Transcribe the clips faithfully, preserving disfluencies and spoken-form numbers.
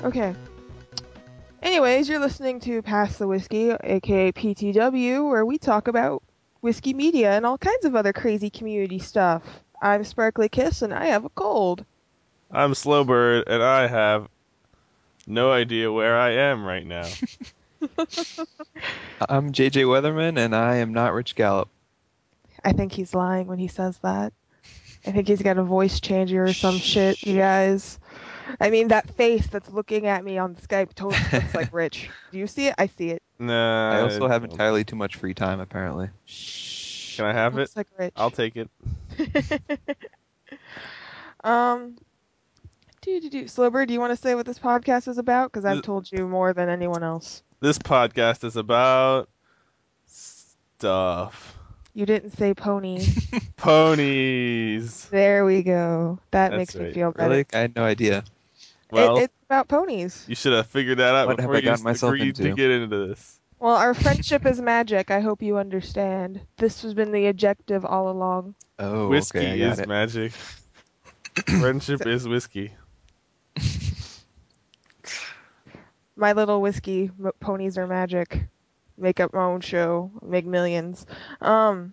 Okay. Anyways, you're listening to Pass the Whiskey, aka P T W, where we talk about whiskey media and all kinds of other crazy community stuff. I'm Sparkly Kiss and I have a cold. I'm Slowbird, and I have no idea where I am right now. I'm J J Weatherman, and I am not Rich Gallup. I think he's lying when he says that. I think he's got a voice changer or some shit, you guys. I mean, that face that's looking at me on Skype totally looks like Rich. Do you see it? I see it. Nah. I also have don't. entirely too much free time, apparently. Can I have it? Looks like Rich. I'll take it. um, do do do. Slowbird, do you want to say what this podcast is about? Because I've Th- told you more than anyone else. This podcast is about stuff. You didn't say ponies. Ponies. There we go. That That's makes me right. feel better. Really? I had no idea. Well, it, it's about ponies. you should have figured that out What have before I you gotten myself agreed to into? get into this. Well, our friendship is magic. I hope you understand. This has been the objective all along. Oh, Whiskey okay, I got is it. magic. Friendship is whiskey. My little whiskey, m- ponies are magic. Make up my own show, make millions. Um,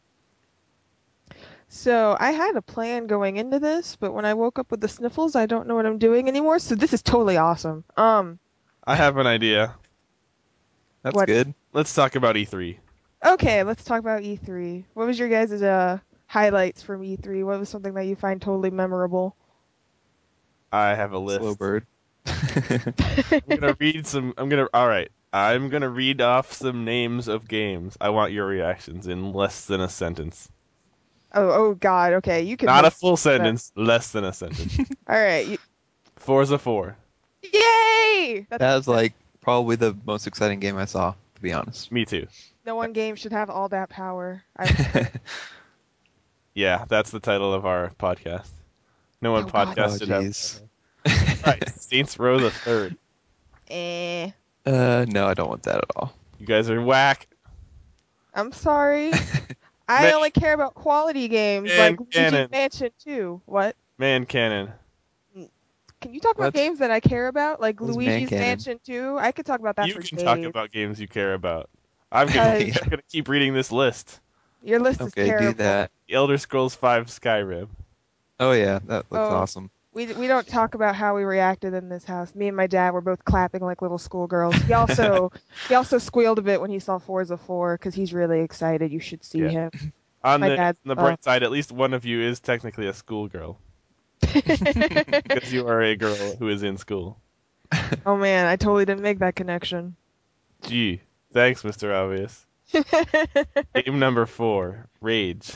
so I had a plan going into this, but when I woke up with the sniffles, I don't know what I'm doing anymore. So this is totally awesome. Um, I have an idea. That's What? good. Let's talk about E three. okay, let's talk about E three. What was your guys' uh highlights from E three? What was something that you find totally memorable? I have a list. Slow bird. I'm gonna read some. I'm gonna. All right. I'm gonna read off some names of games. I want your reactions in less than a sentence. Oh, oh God. Okay, you can. Not a host full that. sentence. Less than a sentence. All right. You... Forza four. Yay! That's That was like probably the most exciting game I saw, to be honest. Me too. no one game should have all that power. I... Yeah, that's the title of our podcast. No one Oh, God. podcast Oh, should have. jeez. Right. Saints Row the Third. eh. Uh, no, I don't want that at all. You guys are whack. I'm sorry. I Man- only care about quality games Man like Luigi's Cannon. Mansion two. What? Man Cannon. Can you talk about What? games that I care about, like What is Luigi's Man Cannon? Mansion two? I could talk about that You for can days. talk about games you care about. I'm gonna, Because- I'm gonna keep reading this list. Your list is Okay, terrible. do that. Elder Scrolls five Skyrim. Oh, yeah, that looks Oh. awesome. We we don't talk about how we reacted in this house. Me and my dad were both clapping like little schoolgirls. He also he also squealed a bit when he saw Forza four because he's really excited. You should see Yeah. him. On My the, dad's- on the bright side, at least one of you is technically a schoolgirl. Because you are a girl who is in school. Oh man, I totally didn't make that connection. Gee, thanks, Mister Obvious. Game number four, Rage.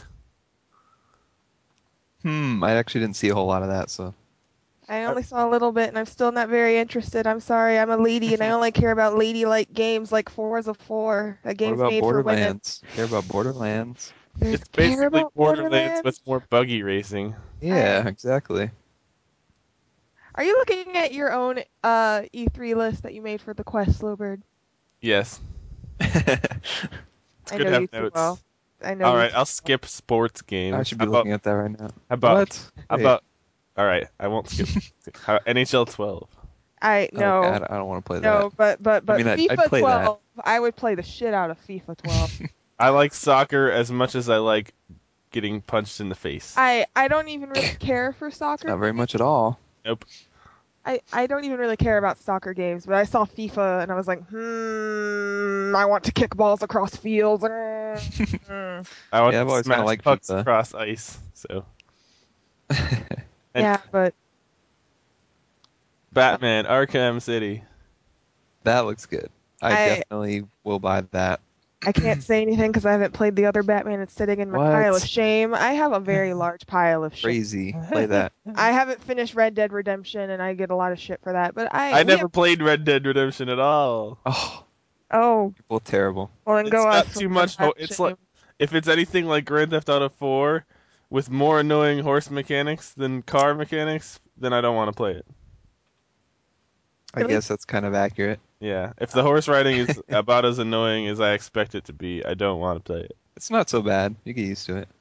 Hmm, I actually didn't see a whole lot of that, so. I only saw a little bit, and I'm still not very interested. I'm sorry, I'm a lady, and I only care about lady-like games like Forza four. That What game's about made for women. Borderlands? Care about Borderlands? There's It's care basically about Borderlands with more buggy racing. Yeah, exactly. Are you looking at your own uh, E three list that you made for the Quest, Slowbird? Yes. I good know to have you too notes. well. I know. All you right, too I'll well. skip sports games. I should be How looking about, at that right now. how about, What? how Wait. about, all right, I won't skip. How, N H L twelve. I no, Okay, I don't, I don't want to play no, that. but but but mean, I'd- I'd FIFA play that. twelve. I would play the shit out of FIFA twelve. I like soccer as much as I like getting punched in the face. I I don't even really care for soccer. Not very much at all. Nope. I, I don't even really care about soccer games, but I saw FIFA and I was like, hmm, I want to kick balls across fields. Mm. I want Yeah, I've to always kinda smash liked pucks FIFA. across ice. So And- Yeah, but Batman Arkham City. That looks good. I, I- definitely will buy that. I can't say anything because I haven't played the other Batman. It's sitting in my What? pile of shame. I have a very large pile of shame. Crazy. Play that. I haven't finished Red Dead Redemption, and I get a lot of shit for that. But I, I we never have- played Red Dead Redemption at all. Oh, oh, you're both terrible. well then It's go got us too some much pile ho- of it's shame. like- If it's anything like Grand Theft Auto four with more annoying horse mechanics than car mechanics, then I don't want to play it. I Really? guess that's kind of accurate. Yeah, if the horse riding is about as annoying as I expect it to be, I don't want to play it. It's not so bad. You get used to it.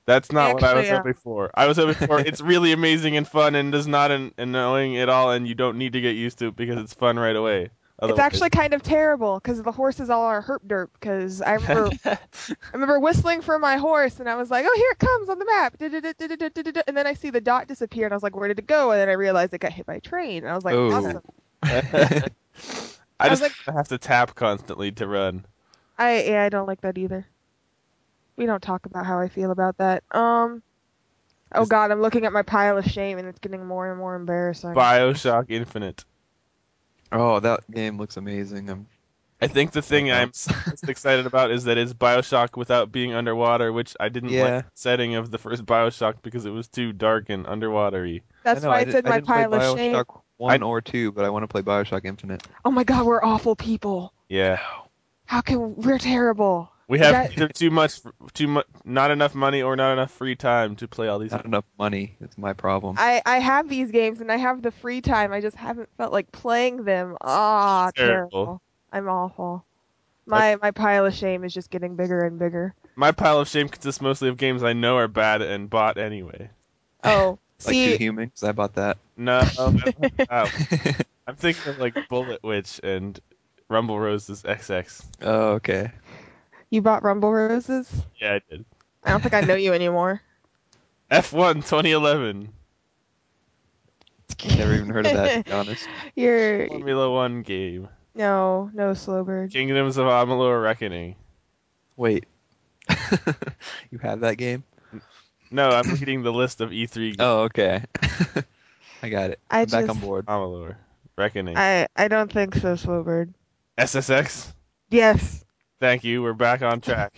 That's not what I was Actually, uh, hoping for. I was hoping for it's really amazing and fun and does not an- annoying at all, and you don't need to get used to it because it's fun right away. it's Otherwise, actually kind of terrible because the horses all are herp derp. Because I remember, I remember whistling for my horse, and I was like, "Oh, here it comes on the map!" Du-du-du-du-du-du-du-du. And then I see the dot disappear, and I was like, "Where did it go?" And then I realized it got hit by a train, and I was like, Oh. "Awesome!" I I was just like, have to tap constantly to run. "I yeah, I don't like that either." We don't talk about how I feel about that. Um. Oh Just God, I'm looking at my pile of shame, and it's getting more and more embarrassing. Bioshock Infinite. Oh, that game looks amazing. I'm I think the thing I'm s- most excited about is that it's Bioshock without being underwater, which I didn't like Yeah. the setting of the first Bioshock because it was too dark and underwatery. I That's know. why I, I did, said I my didn't play pile of shame. Bioshock one or two, but I want to play Bioshock Infinite. Oh my God, we're awful people. Yeah, How can we're terrible? we The have guy- either too much, too much, not enough money or not enough free time to play all these. Not enough money. It's my problem. I I have these games and I have the free time. I just haven't felt like playing them. Ah, Terrible. terrible. I'm awful. My my pile of shame is just getting bigger and bigger. My pile of shame consists mostly of games I know are bad and bought anyway. Oh, Like Two see, Humans. I bought that. No, I'm, uh, I'm thinking of like Bullet Witch and Rumble Roses X X. Oh, okay. you bought Rumble Roses? Yeah, I did. I don't think I know you anymore. F one twenty eleven. Never even heard of that, to be honest. You're Formula One game. no no Slowbird. Kingdoms of Amalur Reckoning. Wait. You have that game? No, I'm reading the list of E three games. Oh, okay. I got it. I I'm back on just board. Amalur Reckoning. I I don't think so, Slowbird. S S X. Yes. Thank you. We're back on track.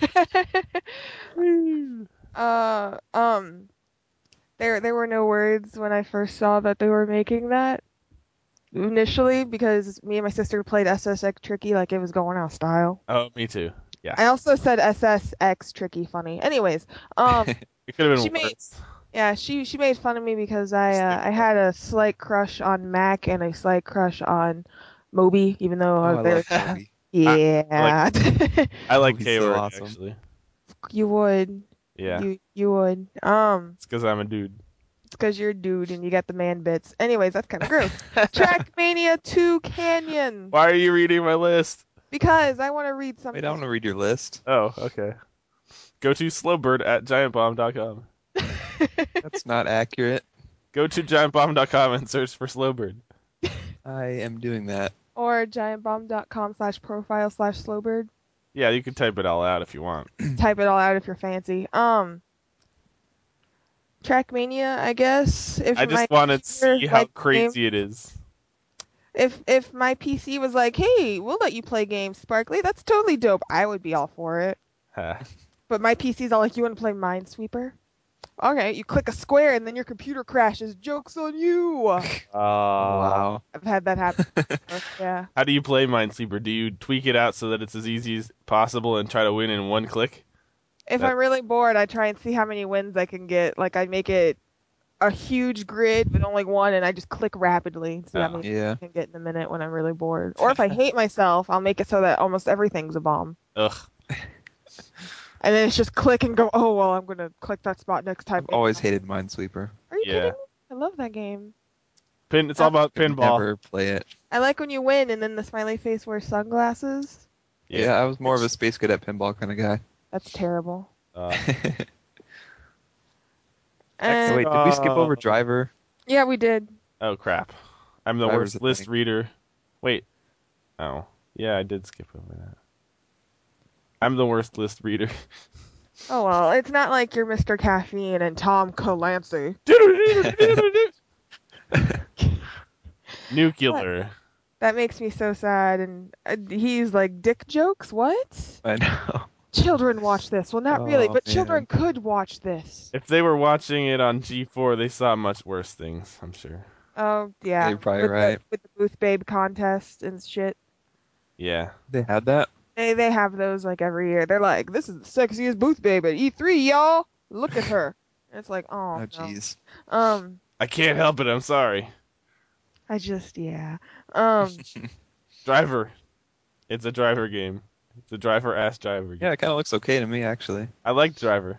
uh um there there were no words when I first saw that they were making that initially because me and my sister played S S X Tricky like it was going out of style. Oh, me too. Yeah. I also said S S X Tricky funny. Anyways, um It could have she been made worse. yeah, she she made fun of me because I uh, I had a slight crush on Mac and a slight crush on Moby, even though Oh, uh, I they're love Moby. yeah. I like Moby's so K-Word, awesome. actually. You would. Yeah. You you would. Um It's because I'm a dude. it's because you're a dude and you got the man bits. Anyways, that's kind of gross. Trackmania two Canyon. Why are you reading my list? Because I want to read Wait, something. I want to read your list. Oh, okay. Go to slowbird at giant bomb dot com. That's not accurate. Go to giant bomb dot com and search for Slowbird. I am doing that. Or giantbomb.com slash profile slash slowbird. Yeah, you can type it all out if you want. Type it all out if you're fancy. Um, Trackmania, I guess. If I my just want to computer see how liked games- crazy it is. If if my P C was like, hey, we'll let you play games, Sparkly, that's totally dope. I would be all for it. Ha. But my P C's all like, you want to play Minesweeper? Okay, you click a square and then your computer crashes. Joke's on you. Uh, Wow. I've had that happen. before, yeah. How do you play Minesweeper? Do you tweak it out so that it's as easy as possible and try to win in one click? If That- I'm really bored, I try and see how many wins I can get. Like I make it a huge grid with only one, and I just click rapidly and see how Oh. many Yeah. I can get in a minute when I'm really bored. Or if I hate myself, I'll make it so that almost everything's a bomb. Ugh. And then it's just click and go, oh, well, I'm going to click that spot next time. I've always hated Minesweeper. Are you Yeah. kidding me? I love that game. Pin. It's all about Could pinball. never play it. I like when you win and then the smiley face wears sunglasses. Yeah, I was more of a Space Cadet pinball kind of guy. That's terrible. Uh, And Oh, wait, did we skip Uh, over Driver? yeah, we did. oh crap! I'm the Driver's worst a list thing. reader. Wait. Oh, yeah, I did skip over that. I'm the worst list reader. Oh, well, it's not like you're Mister Caffeine and Tom Clancy. Nuclear. That makes me so sad. And uh, he's like, dick jokes? What? I know. Children watch this. Well, not really, Oh, but man. children could watch this. If they were watching it on G four, they saw much worse things, I'm sure. Oh, yeah. You're probably with right. The, with the Booth Babe contest and shit. Yeah. They had that? They they have those like every year. They're like, this is the sexiest Booth Babe at E three, y'all. Look at her. And it's like, oh, Oh, no. jeez. Um, I can't help it, I'm sorry. I just, yeah. Um, Driver. It's a driver game. It's a driver ass driver game. Yeah, it kind of looks okay to me, actually. I like Driver.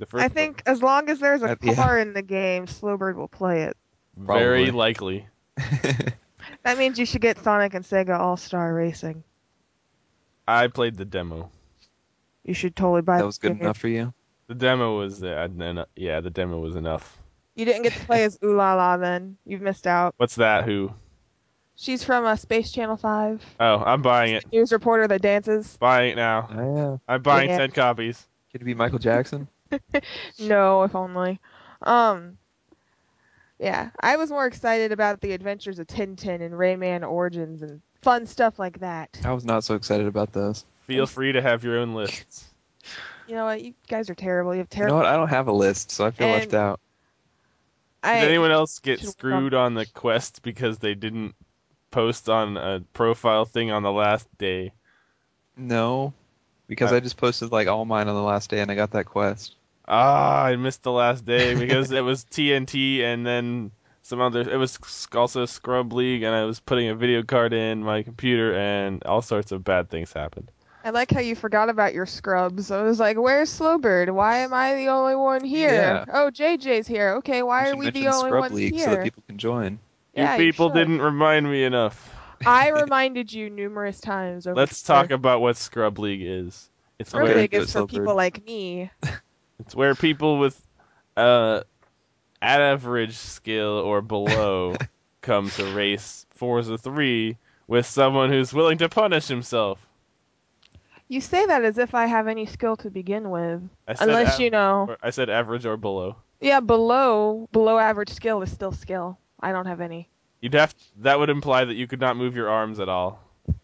The first I one. think as long as there's a Uh, yeah. car in the game, Slowbird will play it. Very Probably. likely. That means you should get Sonic and Sega All-Star Racing. I played the demo. You should totally buy That the was good game. enough for you? The demo was uh, en- yeah, the demo was enough. You didn't get to play as Ooh La La then. You've missed out. What's that? Who? She's from uh, Space Channel five. Oh, I'm buying it. News reporter that dances. Buying it now. Oh, yeah. I'm buying Yeah. ten copies. Could it be Michael Jackson? No, if only. Um, yeah. I was more excited about the adventures of Tintin and Rayman Origins and fun stuff like that. I was not so excited about those. Feel free to have your own lists. You know what? You guys are terrible. You have You terrible. know what? I don't have a list, so I feel And- left out. I, Did anyone else get should work screwed on the quest because they didn't post on a profile thing on the last day? No, because I- I just posted like all mine on the last day, and I got that quest. Ah, I missed the last day because it was T N T and then some other. It was also Scrub League, and I was putting a video card in my computer, and all sorts of bad things happened. I like how you forgot about your scrubs. I was like, where's Slowbird? Why am I the only one here? Yeah. Oh, J J's here. Okay, why You are should we the mention only Scrub ones League here? so that people can join. Yeah, you people should. didn't remind me enough. I reminded you numerous times over Let's Twitter. talk about what Scrub League is. It's Scrub where League do is it, for Slowbird. people like me. it's where people with uh average skill or below come to race Forza three with someone who's willing to punish himself. You say that as if I have any skill to begin with. I said Unless av- you know. or- I said average or below. Yeah, below below average skill is still skill. I don't have any. You'd have that would imply that you could not move your arms at all.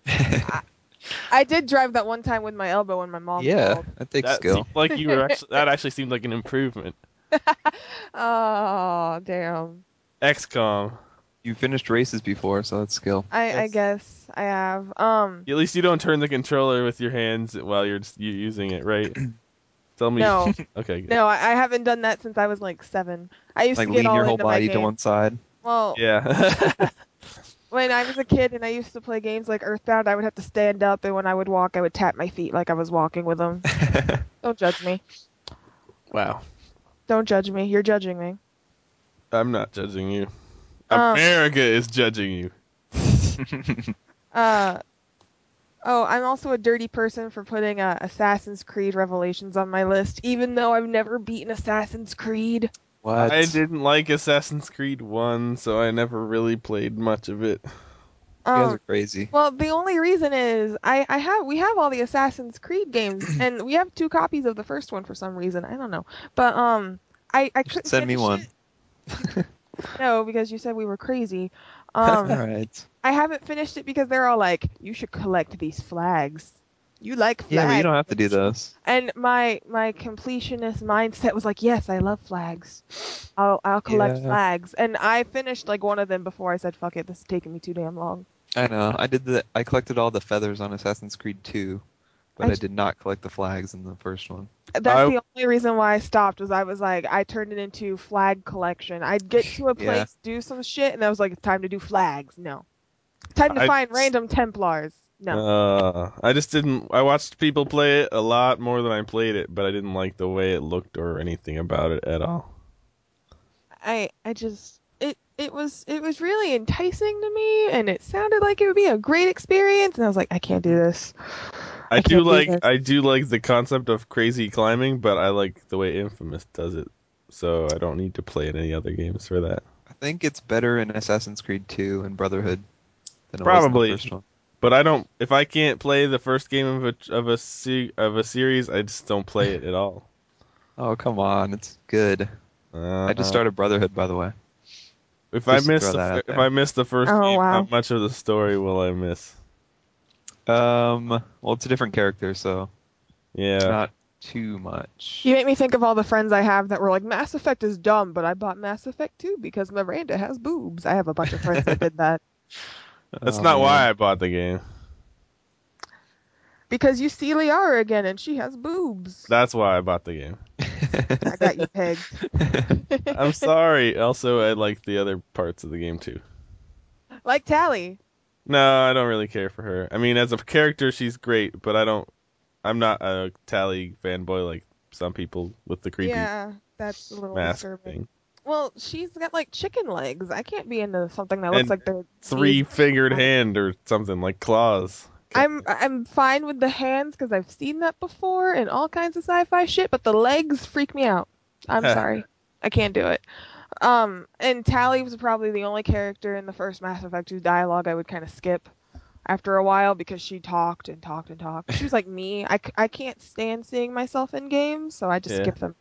I did drive that one time with my elbow when my mom Yeah, called. that takes That skill. seemed like you were actually that actually seemed like an improvement. Oh, damn. X COM. You finished races before, so that's skill. I, I Yes. guess I have. Um, At least you don't turn the controller with your hands while you're just, you using it, right? Tell me. no, Okay. Good. no, I, I haven't done that since I was like seven. I used Like to get lean all your whole into my body to game. one side. Well, Yeah. when I was a kid and I used to play games like Earthbound, I would have to stand up, and when I would walk, I would tap my feet like I was walking with them. Don't judge me. Wow. Don't judge me. You're judging me. I'm not judging you. Um, America is judging you. Uh, oh, I'm also a dirty person for putting uh, Assassin's Creed Revelations on my list, even though I've never beaten Assassin's Creed. What? I didn't like Assassin's Creed one, so I never really played much of it. You guys Um, are crazy. well, the only reason is I, I have we have all the Assassin's Creed games, and we have two copies of the first one for some reason. I don't know, but um, I I You should couldn't send me finish one. it. No, because you said we were crazy. All Um, right. I haven't finished it because they're all like, you should collect these flags. You like flags. Yeah, but you don't have to do those. And my my completionist mindset was like, yes, I love flags. I'll I'll collect Yeah. flags. And I finished like one of them before I said, fuck it, this is taking me too damn long. I know. I did the. I collected all the feathers on Assassin's Creed two, but I I, j- did not collect the flags in the first one. That's I- the only reason why I stopped was I was like, I turned it into flag collection. I'd get to a Yeah. place, do some shit, and I was like, it's time to do flags. No. Time to I- find random Templars. No. Uh, I just didn't. I watched people play it a lot more than I played it, but I didn't like the way it looked or anything about it at all. I I just it it was it was really enticing to me, and it sounded like it would be a great experience, and I was like, I can't do this. I, I do can't do like this. I do like the concept of crazy climbing, but I like the way Infamous does it, so I don't need to play any other games for that. I think it's better in Assassin's Creed two and Brotherhood than it Probably. was in the first one. But I don't. If I can't play the first game of a of a se- of a series, I just don't play it at all. Oh, come on. It's good. Uh, I just started Brotherhood, by the way. If I just to miss throw the, that out if there. I miss the first Oh, game, wow. how much of the story will I miss? Um, well, it's a different character, so Yeah. not too much. You make me think of all the friends I have that were like, Mass Effect is dumb, but I bought Mass Effect two because Miranda has boobs. I have a bunch of friends that did that. That's Oh, not why man. I bought the game. Because you see Liara again, and she has boobs. That's why I bought the game. I got you pegged. I'm sorry. Also, I like the other parts of the game too. Like Tally. No, I don't really care for her. I mean, as a character, she's great, but I don't. I'm not a Tally fanboy like some people with the creepy Yeah, that's a little mask disturbing. thing. Well, she's got like chicken legs. I can't be into something that looks And like they're three made- fingered hand or something like claws. I'm I'm fine with the hands because I've seen that before in all kinds of sci-fi shit, but the legs freak me out. I'm sorry, I can't do it. Um, and Tally was probably the only character in the first Mass Effect whose dialogue I would kind of skip after a while because she talked and talked and talked. She was like me. I, c- I can't stand seeing myself in games, so I just Yeah. skip them.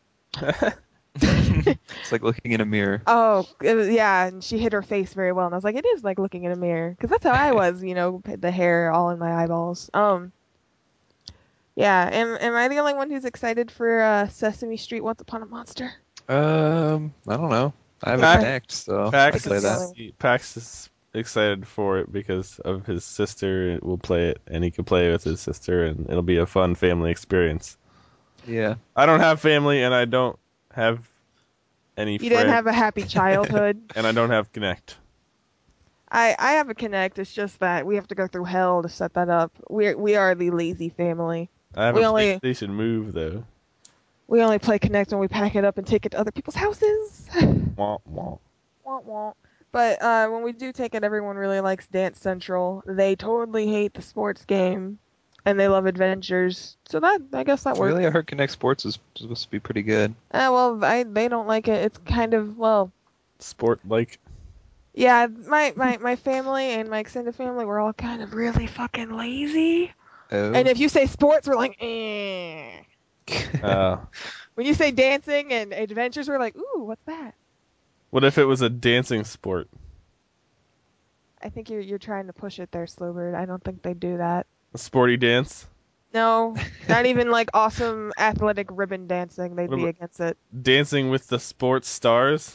It's like looking in a mirror. Oh, it was, yeah, and she hid her face very well, and I was like, it is like looking in a mirror, because that's how I was, you know, the hair all in my eyeballs. Um, yeah, am am I the only one who's excited for uh, Sesame Street Once Upon a Monster? Um, I don't know. I have a Pax- Connect, so I'll Pax play that. is, Pax is excited for it because of his sister will play it, and he can play with his sister, and it'll be a fun family experience. Yeah. I don't have family, and I don't have any You friends, didn't have a happy childhood. and I don't have Connect. I I have a Connect. It's just that we have to go through hell to set that up. We we are the lazy family. I have We a only- PlayStation Move though. We only play Connect when we pack it up and take it to other people's houses. Wah, wah. Won't won't. But uh, when we do take it, everyone really likes Dance Central. They totally hate the sports game, and they love adventures. So that I guess that works. Really, I heard Connect Sports is supposed to be pretty good. Uh, well, I they don't like it. It's kind of well, Sport like. yeah. My my my family and my extended family, we're all kind of really fucking lazy. Oh. And if you say sports, we're like, eh. Uh, When you say dancing and adventures, we're like, ooh, what's that? what if it was a dancing sport? I think you're you're trying to push it there, Slowbird. I don't think they do that. A sporty dance? No, not even like awesome athletic ribbon dancing. They'd What be about- against it. Dancing with the sports stars?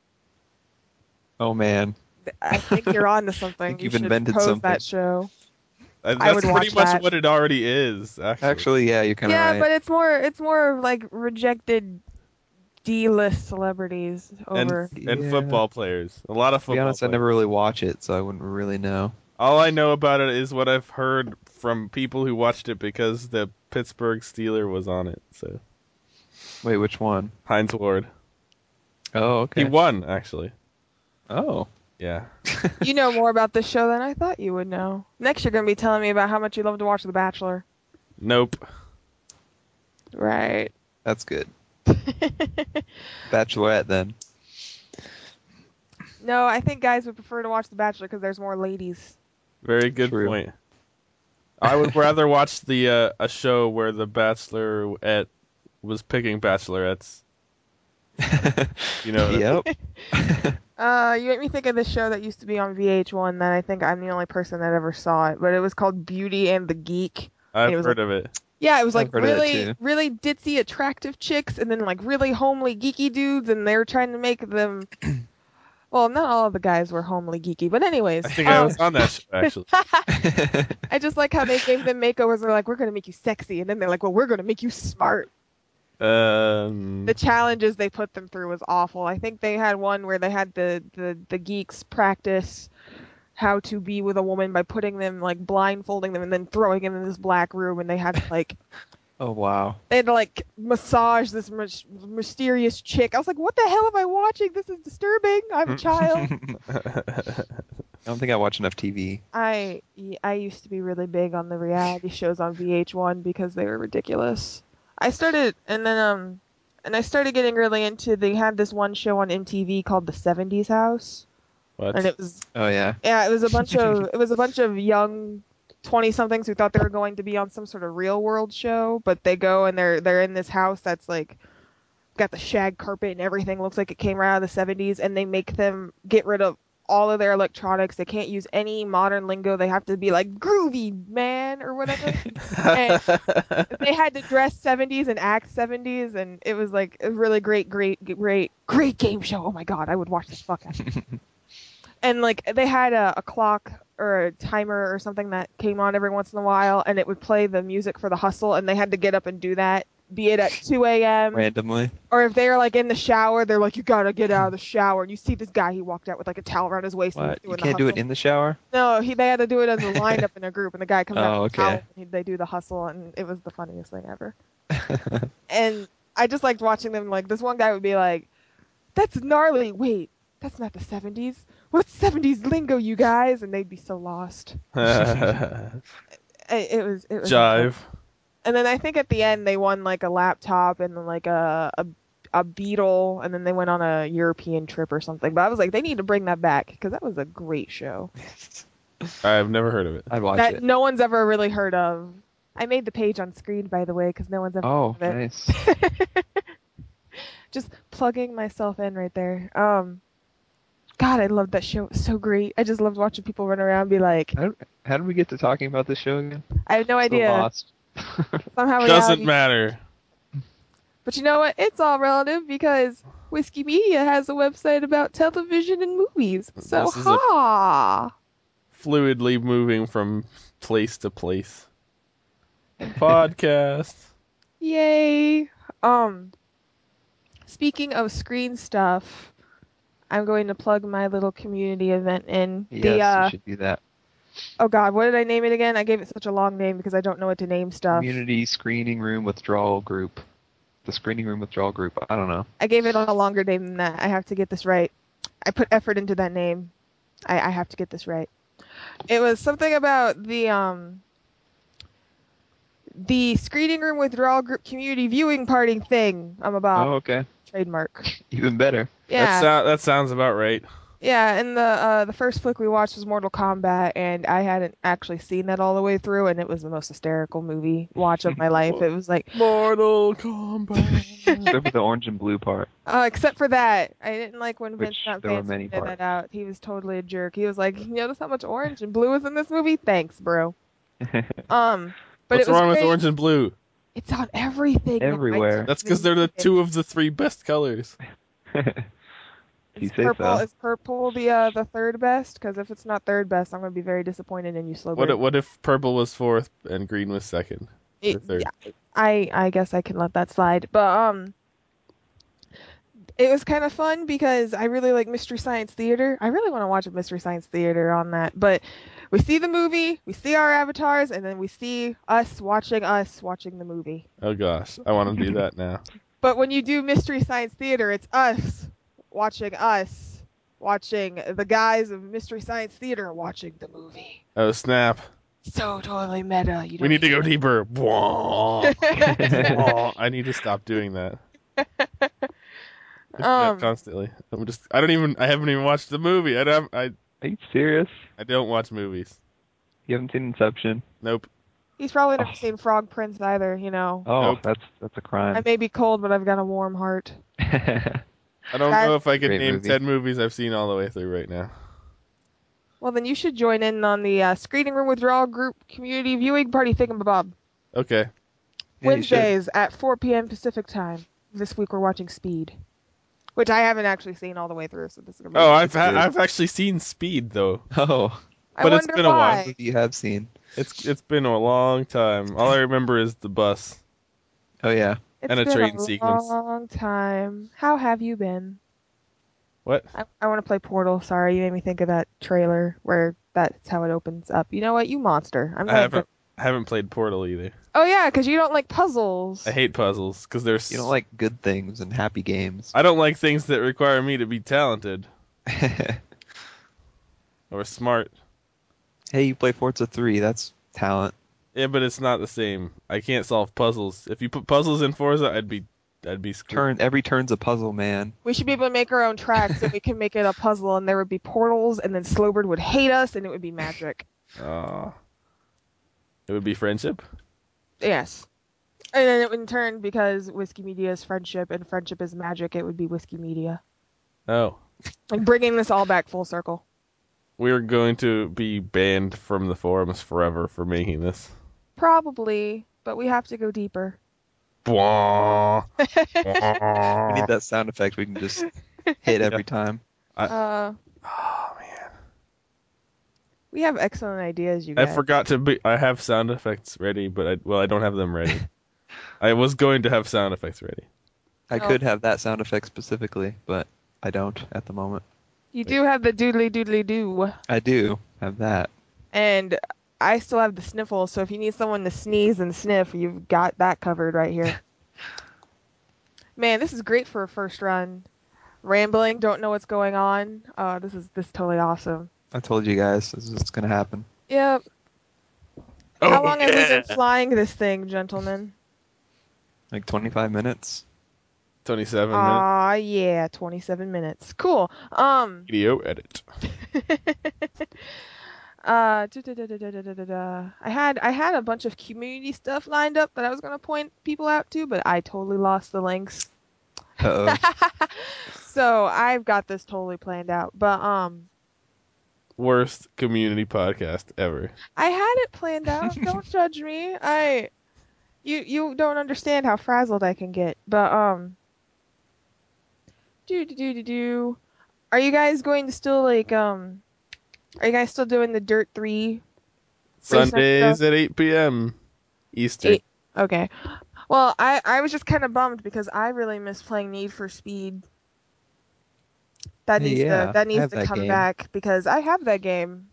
Oh man. I think you're on to something. think You you've should invented propose something. that show. Uh, I That's would pretty watch much that. what it already is, actually. Actually, yeah, you're kind of Yeah, right. but it's more it's more of like rejected D-list celebrities over. and and Yeah. football players. A lot of To football be honest, I players. never really watch it, so I wouldn't really know. All I know about it is what I've heard from people who watched it because the Pittsburgh Steeler was on it. So Wait, which one? Heinz Ward. Oh, okay. He won, actually. Oh. Yeah. You know more about this show than I thought you would know. Next, you're gonna be telling me about how much you love to watch The Bachelor. Nope. Right. That's good. Bachelorette, then. No, I think guys would prefer to watch The Bachelor because there's more ladies. Very good True. point. I would rather watch the uh, a show where the Bachelorette was picking bachelorettes. You know what I mean? Yep. Uh, you make me think of this show that used to be on V H one that I think I'm the only person that ever saw it, but it was called Beauty and the Geek. I've It was heard like- of it. Yeah, it was I've like heard of it really, too. really ditzy, attractive chicks, and then like really homely, geeky dudes, and they were trying to make them. Well, not all of the guys were homely, geeky, but anyways. I think I um, was on that show, actually. I just like how they gave them makeovers. They're like, we're gonna make you sexy, and then they're like, well, we're gonna make you smart. Um, The challenges they put them through was awful. I think they had one where they had the, the, the geeks practice how to be with a woman by putting them like blindfolding them and then throwing them in this black room, and they had to like Oh, wow. they had to like massage this mys- mysterious chick. I was like, what the hell am I watching? This is disturbing. I'm a child. I don't think I watch enough T V. I I used to be really big on the reality shows on V H one because they were ridiculous. I started and then um and I started getting really into. They had this one show on M T V called The seventies House, what? and it was Oh, yeah. yeah, it was a bunch of it was a bunch of young twenty somethings who thought they were going to be on some sort of real world show, but they go and they're they're in this house that's like got the shag carpet and everything looks like it came right out of the seventies, and they make them get rid of all of their electronics. They can't use any modern lingo. They have to be like groovy man or whatever. And they had to dress seventies and act seventies, and it was like a really great, great, great, great game show. Oh my god, I would watch this fuck out of it. And like they had a, a clock or a timer or something that came on every once in a while, and it would play the music for the hustle, and they had to get up and do that, be it at two a.m. Randomly. or if they're like in the shower, they're like, you gotta get out of the shower, and you see this guy, he walked out with like a towel around his waist. And What? he You was doing can't the do it hustle. in the shower? No, he they had to do it as a lineup in a group, and the guy comes out Oh, with a okay. towel, and he, they do the hustle, and it was the funniest thing ever. And I just liked watching them. Like this one guy would be like, "That's gnarly. Wait, that's not the seventies. What's seventies lingo, you guys?" And they'd be so lost. Jive. It, it was it was incredible. And then I think at the end they won like a laptop and then like a a a Beetle, and then they went on a European trip or something. But I was like, they need to bring that back because that was a great show I've never heard of it. I'd watch that it. no one's ever really heard of. I made the page on screen, by the way, because no one's ever Oh, heard of nice. it. Just plugging myself in right there. Um, God, I loved that show. It was so great. I just loved watching people run around and be like, How, how did we get to talking about this show again? I have no So idea. lost. Somehow Doesn't reality. matter. But you know what? It's all relative because Whiskey Media has a website about television and movies. So, This is a- ha! Fluidly moving from place to place. Podcast. Yay! Um, speaking of screen stuff, I'm going to plug my little community event in. Yes, the, uh, you should do that. Oh God, what did I name it again? I gave it such a long name because I don't know what to name stuff. Community Screening Room Withdrawal Group. The Screening Room Withdrawal Group. I don't know. I gave it a longer name than that. I have to get this right. I put effort into that name. I, I have to get this right. It was something about the um the screening room withdrawal group community viewing party thing. I'm about Oh, okay. trademark. Even better. That, Yeah, sou- that sounds about right. yeah. And the uh, the first flick we watched was Mortal Kombat, and I hadn't actually seen that all the way through, and it was the most hysterical movie watch of my life. It was like, Mortal Kombat. Except for the orange and blue part. uh, except for that, I didn't like when Which Vince Not there were Fancy many did parts. that out. He was totally a jerk. He was like, you notice how much orange and blue is in this movie? Thanks, bro. Um, but What's it was wrong with great. orange and blue? It's on everything. now. I Everywhere. didn't That's even because they're the notice. two of the three best colors. You Is say purple so. is purple the uh, the third best? Because if it's not third best, I'm gonna be very disappointed in you, slow What bird. if, what if purple was fourth and green was second? It- or third? yeah, I I guess I can let that slide. But um, it was kind of fun because I really like Mystery Science Theater. I really want to watch a Mystery Science Theater on that. But we see the movie, we see our avatars, and then we see us watching us watching the movie. Oh gosh, I want to do that now. But when you do Mystery Science Theater, it's us watching us watching the guys of Mystery Science Theater watching the movie. Oh snap! So totally meta. You We don't need to go even- deeper. Bwah. Bwah. I need to stop doing that. I do that um, constantly. I'm just. I don't even. I haven't even watched the movie. I don't. I. Are you serious? I don't watch movies. You haven't seen Inception? Nope. he's probably never Oh. seen Frog Prince either. You know, Oh, Nope. that's that's a I crime. may be cold, but I've got a warm heart. I don't That- know if I could Great name movie. ten movies I've seen all the way through right now. Well, then you should join in on the uh, screening room withdrawal group community viewing party thingamabob. Okay. Yeah, you should. Wednesdays at four p.m. Pacific time. This week we're watching Speed, which I haven't actually seen all the way through. So this is gonna be. Oh, I've ha- good. I've actually seen Speed though. Oh, I but it's wonder been a while. why. what you have seen? It's it's been a long time. All I remember is the bus. Oh yeah. It's and a been train a sequence. long time. How have you been? What? I, I want to play Portal. Sorry, you made me think of that trailer where that's how it opens up. You know what? You monster. I'm I not haven't gonna- I haven't played Portal either. Oh yeah, because you don't like puzzles. I hate puzzles because there's. You don't like good things and happy games. I don't like things that require me to be talented or smart. Hey, you play Forza three. That's talent. Yeah, but it's not the same. I can't solve puzzles. If you put puzzles in Forza, I'd be I'd be screwed. Turn every turn's a puzzle, man. We should be able to make our own tracks so we can make it a puzzle, and there would be portals, and then Slowbird would hate us, and it would be magic. Aw. It would be friendship. Yes. And then it would in turn, because Whiskey Media is friendship and friendship is magic, it would be Whiskey Media. Oh, Like bringing this all back full circle. we're going to be banned from the forums forever for making this. Probably, but we have to go deeper. Bwah. We Bwah. need that sound effect we can just hit every time. Uh, Oh man, we have excellent ideas, you I guys. forgot to be. I have sound effects ready, but I well, I don't have them ready. I was going to have sound effects ready. I Oh. could have that sound effect specifically, but I don't at the moment. You do have the doodly doodly doo, I do have that. and I still have the sniffle, so if you need someone to sneeze and sniff, you've got that covered right here. Man, this is great for a first run. Rambling, don't know what's going on. Uh, this is this is totally awesome. I told you guys this is gonna happen. Yep. How Oh long have we been yeah. flying this thing, gentlemen? Like twenty-five minutes. twenty-seven minutes. Ah, yeah, twenty-seven minutes. Cool. Um. Video edit. uh. da- da- da- da- da- da- da- da- da. I had I had a bunch of community stuff lined up that I was gonna point people out to, but I totally lost the links. Uh oh. So I've got this totally planned out. But um, Worst community podcast ever. I had it planned out. Don't judge me. I you you don't understand how frazzled I can get. But um, do do do do do. Are you guys going to still like um? Are you guys still doing the Dirt three race night Sundays stuff? at eight p.m. Eastern. Eight. Okay. Well, I I was just kind of bummed because I really miss playing Need for Speed. That Hey, needs to yeah, that I needs have to that come game. back because I have that game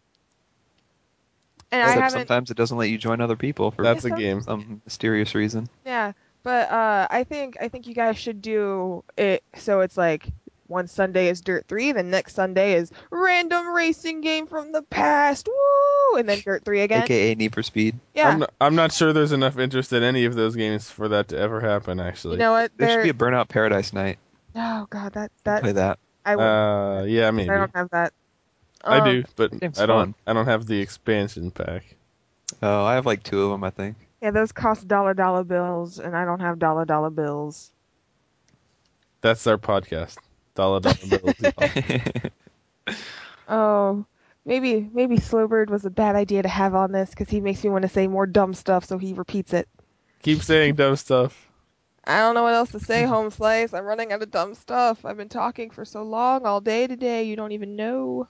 and I That- Except haven't. sometimes it doesn't let you join other people for That's Yes, a some- game. some mysterious reason. Yeah, but uh, I think I think you guys should do it so it's like one Sunday is Dirt three, then next Sunday is random racing game from the past, woo, and then Dirt three again. A K A Need for Speed. Yeah, I'm not, I'm not sure there's enough interest in any of those games for that to ever happen. you Actually. know what? There should They're be a Burnout Paradise night. oh god, that Play that that. I won't. Uh, yeah, I maybe. don't have that. I Um, do, but Game's I don't. fun. I don't have the expansion pack. Oh, I have like two of them, I think. Yeah, those cost dollar dollar bills, and I don't have dollar dollar bills. That's our podcast. Dollar dollar bills. y'all. Oh, maybe maybe Slowbird was a bad idea to have on this because he makes me want to say more dumb stuff, so he repeats it. Keep saying dumb stuff. I don't know what else to say, Home Slice. I'm running out of dumb stuff. I've been talking for so long all day today, you don't even know.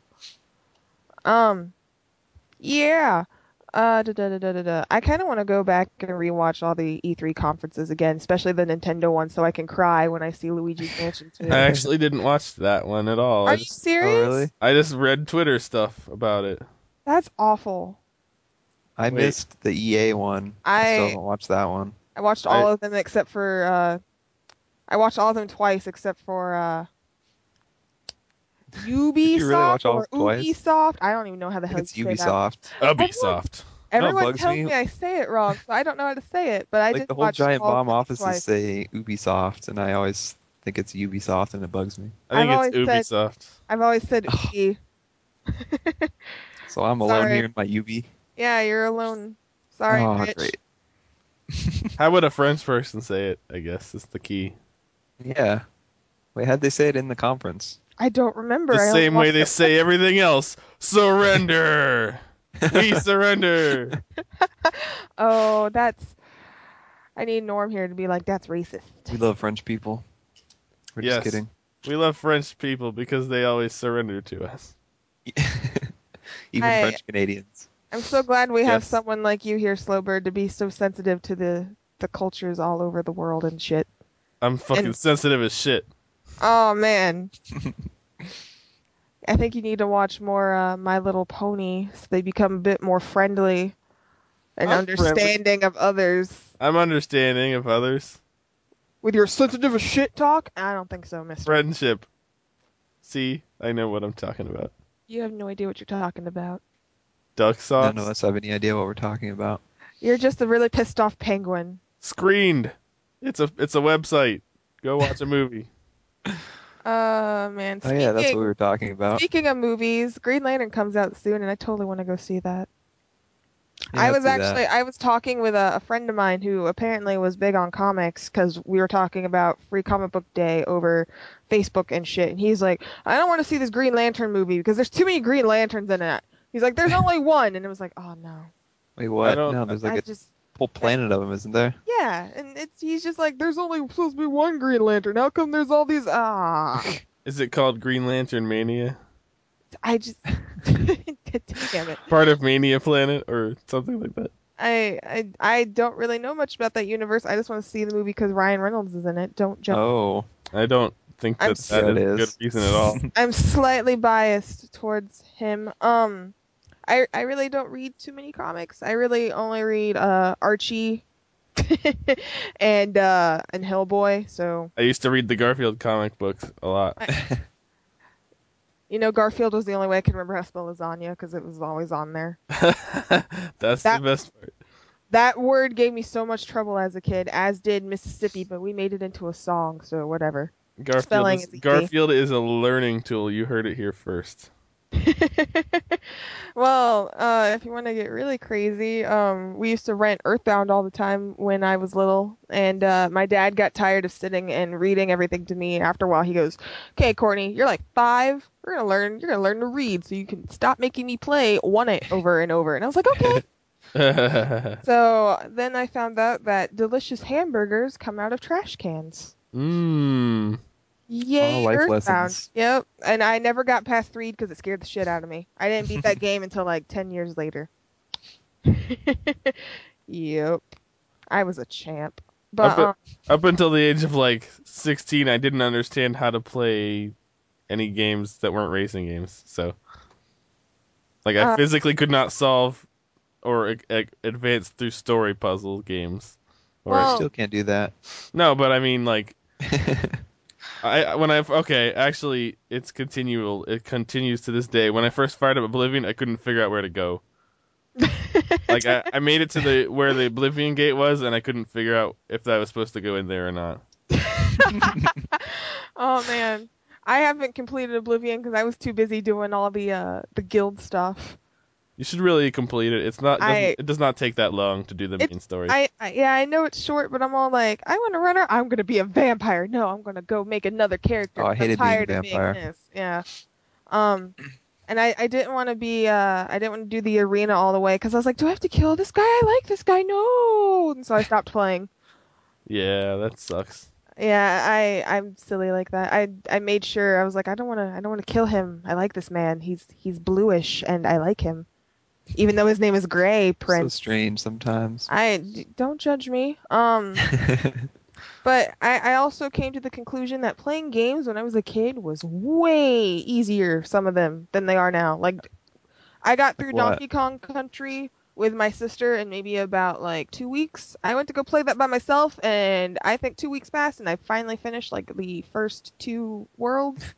Um, yeah. Uh, da, da, da, da, da, da. I kind of want to go back and rewatch all the E three conferences again, especially the Nintendo one, so I can cry when I see Luigi's Mansion two. I actually didn't watch that one at all. Are I you just, serious? Oh, really? I just read Twitter stuff about it. That's awful. I Wait. missed the E A one. I still I haven't watched that one. I watched all of them except for uh, I watched all of them twice except for uh, Ubisoft you really watch all or of them twice? Ubisoft. I don't even know how the I hell think it's you say that. Ubisoft. Ubisoft. Everyone bugs tells me- me I say it wrong, so I don't know how to say it. But I Like did the whole watch giant all of bomb them offices twice. say Ubisoft, and I always think it's Ubisoft, and it bugs me. I think I've it's always said- Ubisoft. I've always said Ugh. Ubi. So I'm alone Sorry. here in my Ubi. Yeah, you're alone. Sorry, Oh, Rich. great. How would a French person say it? I guess is the key. Yeah. Wait, how'd they say it in the conference? I don't remember. The I only same way watched they it say once. everything else. Surrender. We surrender. Oh, that's. I need Norm here to be like, that's racist. We love French people. We're Yes. just kidding. We love French people because they always surrender to us. Even I- French Canadians. I'm so glad we have Yes. someone like you here, Slowbird, to be so sensitive to the the cultures all over the world and shit. I'm fucking And- sensitive as shit. Oh man. I think you need to watch more uh, My Little Pony so they become a bit more friendly and I'm understanding of others. I'm understanding of others. With your sensitive as shit talk? I don't think so, mister. Friendship. See, I know what I'm talking about. You have no idea what you're talking about. Duck sauce. None of us have any idea what we're talking about. You're just a really pissed off penguin. Screened. It's a it's a website. Go watch a movie. Uh, man. Oh yeah, that's speaking- what we were talking about. Speaking of movies, Green Lantern comes out soon, and I totally want to go see that. Yeah, I let's was do that. actually I was talking with a, a friend of mine who apparently was big on comics because we were talking about Free Comic Book Day over Facebook and shit, and he's like, I don't want to see this Green Lantern movie because there's too many Green Lanterns in it. He's like, there's only one, and it was like, oh no. Wait, what? don't- No, there's I like a just whole planet of them, isn't there? yeah, and it's he's just like, there's only supposed to be one Green Lantern. How come there's all these? Ah, Is it called Green Lantern Mania? I just damn it. Part of Mania Planet or something like that? I, I I don't really know much about that universe. I just want to see the movie because Ryan Reynolds is in it. Don't jump. Oh, I don't think I'm that that sure it is a is. good reason at all. I'm slightly biased towards him. Um, I I really don't read too many comics. I really only read uh Archie and uh, and Hellboy. So I used to read the Garfield comic books a lot. I, you know, Garfield was the only way I could remember how to spell lasagna because it was always on there. That's the That best part. that word gave me so much trouble as a kid, as did Mississippi, but we made it into a song, so whatever. Garfield Spelling is is easy. Garfield is a learning tool. You heard it here first. Well, uh, if you want to get really crazy, um, we used to rent Earthbound all the time when I was little, and uh, my dad got tired of sitting and reading everything to me. After a while, he goes, "Okay, Courtney, you're like five. We're gonna learn. You're gonna learn to read, so you can stop making me play one it over and over." And I was like, "Okay." So then I found out that delicious hamburgers come out of trash cans. Mmm. Oh, Yay, life Earthbound. lessons. Yep. And I never got past three because it scared the shit out of me. I didn't beat that game until like ten years later. Yep. I was a champ. But Up at, um, up until the age of like sixteen, I didn't understand how to play any games that weren't racing games. So, like, I uh, physically could not solve or a- a- advance through story puzzle games. I Or well, still can't do that. no, but I mean, like, I when I okay, actually, it's continual. It continues to this day. When I first fired up Oblivion, I couldn't figure out where to go. Like, I, I made it to the where the Oblivion gate was, and I couldn't figure out if I was supposed to go in there or not. oh man, I haven't completed Oblivion because I was too busy doing all the uh the guild stuff. You should really complete it. It's not doesn't I it does not take that long to do the it's main story. I, I yeah I know it's short, but I'm all like I want to run. I'm gonna be a vampire. No, I'm gonna go make another character Oh, I 'cause I'm hated being a tired of being vampire. this. Yeah. Um. And I, I didn't want to be uh I didn't want to do the arena all the way because I was like, do I have to kill this guy? I like this guy. No. And so I stopped playing. Yeah, that sucks. Yeah, I I'm silly like that. I I made sure I was like, I don't want to I don't want to kill him. I like this man. He's he's bluish and I like him, even though his name is Gray So Prince. strange sometimes. I d- don't judge me. Um, but I I also came to the conclusion that playing games when I was a kid was way easier, some of them, than they are now. Like I got Like through what? Donkey Kong Country with my sister in maybe about like two weeks. I went to go play that by myself, and I think two weeks passed, and I finally finished like the first two worlds.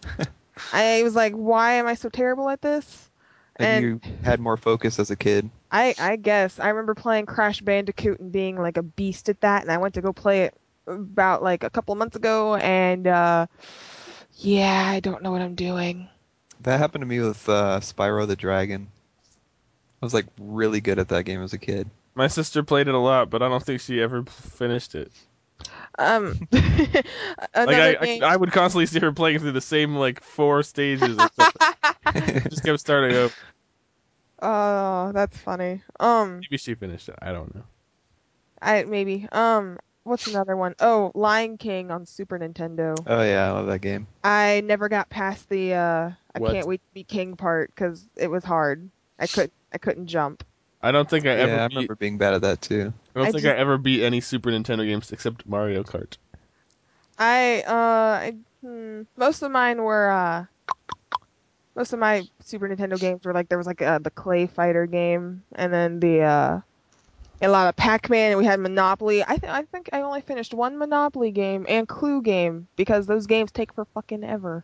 I was like, why am I so terrible at this? Maybe And you had more focus as a kid. I I guess I remember playing Crash Bandicoot and being like a beast at that, and I went to go play it about like a couple months ago, and uh yeah, I don't know what I'm doing. That happened to me with uh, Spyro the Dragon. I was like really good at that game as a kid. My sister played it a lot, but I don't think she ever finished it. Um, Like another I, I, game. I would constantly see her playing through the same like four stages or something. Just kept starting over. Oh, that's funny. Um, Maybe she finished it. I don't know. I maybe. Um, what's another one? Oh, Lion King on Super Nintendo. Oh yeah, I love that game. I never got past the uh I What? can't wait to be king part because it was hard. I could I couldn't jump. I don't think I ever Yeah, I beat. remember being bad at that too. I don't I think I just ever beat any Super Nintendo games except Mario Kart. I uh I, hmm, most of mine were uh most of my Super Nintendo games were like there was like uh, the Clay Fighter game and then the uh a lot of Pac-Man and we had Monopoly. I think I think I only finished one Monopoly game and Clue game because those games take for fucking ever.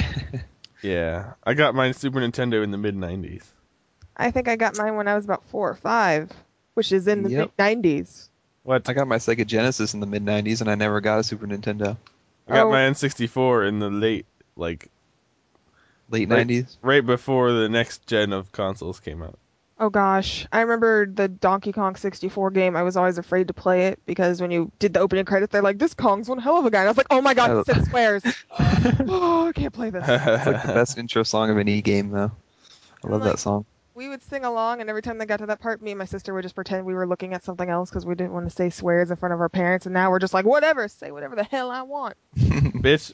Yeah, I got my Super Nintendo in the mid nineties. I think I got mine when I was about four or five, which is in the mid Yep. nineties. What? I got my Sega Genesis in the mid nineties and I never got a Super Nintendo. I got Oh, my N sixty-four in the late, like Late right, nineties? right before the next gen of consoles came out. oh gosh. I remember the Donkey Kong sixty-four game. I was always afraid to play it because when you did the opening credits, they're like, this Kong's one hell of a guy. And I was like, oh my god, I- it said swears. Oh, I can't play this. It's like the best intro song of any game though. I And love like, that song. we would sing along, and every time they got to that part, me and my sister would just pretend we were looking at something else because we didn't want to say swears in front of our parents. And now we're just like, whatever, say whatever the hell I want. Bitch.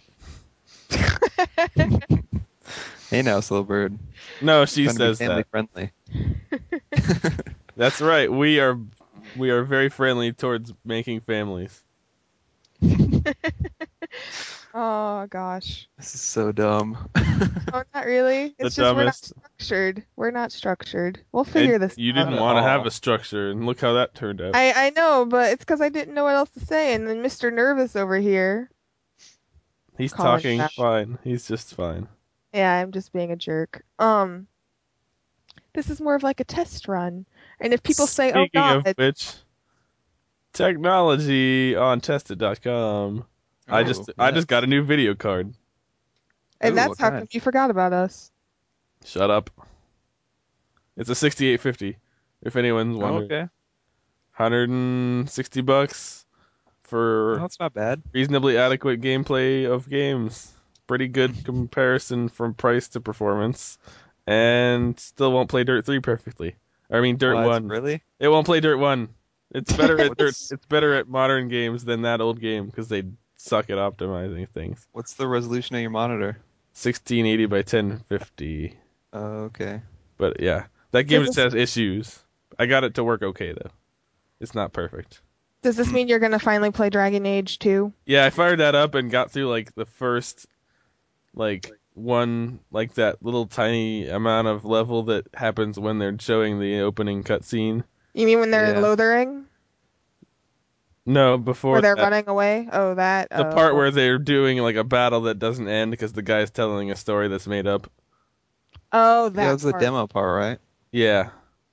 Hey now, slow bird. No, she Trying to be says family that. friendly. That's right. We are we are very friendly towards making families. Oh gosh. This is so dumb. Oh, not really. The It's just we're not dumbest. structured. We're not structured. We'll And figure this you out. didn't Not at want to have all. a structure, and look how that turned out. I I know, but it's because I didn't know what else to say, and then Mister Nervous over here He's calling me talking out. fine. He's just fine. Yeah, I'm just being a jerk. Um, this is more of like a test run, and if people say, "Oh Speaking of God," which, technology on tested dot com. I Oh, just I yeah. just got a new video card. and Ooh, that's what how come kind? you forgot about us. Shut up. It's a sixty-eight fifty. If anyone's Oh, wondering, okay. one hundred sixty bucks Oh, for that's not bad. reasonably adequate gameplay of games. Pretty good comparison from price to performance, and still won't play Dirt three perfectly. I mean Dirt What? one. Really? It won't play Dirt one. It's better at Dirt. What's It's better at modern games than that old game because they suck at optimizing things. what's the resolution of your monitor? sixteen eighty by ten fifty. Oh, okay. But yeah, that game Does just this has issues. I got it to work okay though. It's not perfect. does this Hmm. mean you're gonna finally play Dragon Age two? Yeah, I fired that up and got through like the first like one like that little tiny amount of level that happens when they're showing the opening cutscene. You mean when they're in Yeah. Lothering, No, where before they're that. running away? Oh, that. The Oh, part well. where they're doing like a battle that doesn't end because the guy's telling a story that's made up. Oh, Yeah, that that was the part. demo part, right? Yeah.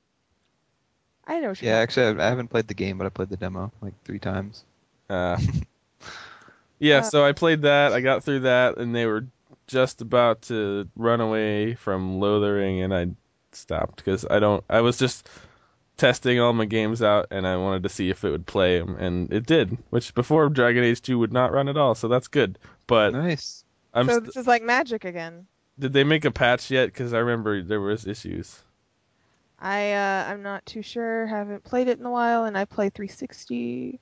I know what you're Yeah, talking. actually, I I haven't played the game, but I played the demo like three times. Uh, yeah, Uh, so I played that. I got through that, and they were just about to run away from Lothering, and I stopped because I don't. I was just testing all my games out, and I wanted to see if it would play them, and it did. Which before Dragon Age two would not run at all, so that's good. But Nice. I'm. so St- this is like magic again. did they make a patch yet? Because I remember there was issues. I uh, I'm not too sure. Haven't played it in a while, and I play three sixty.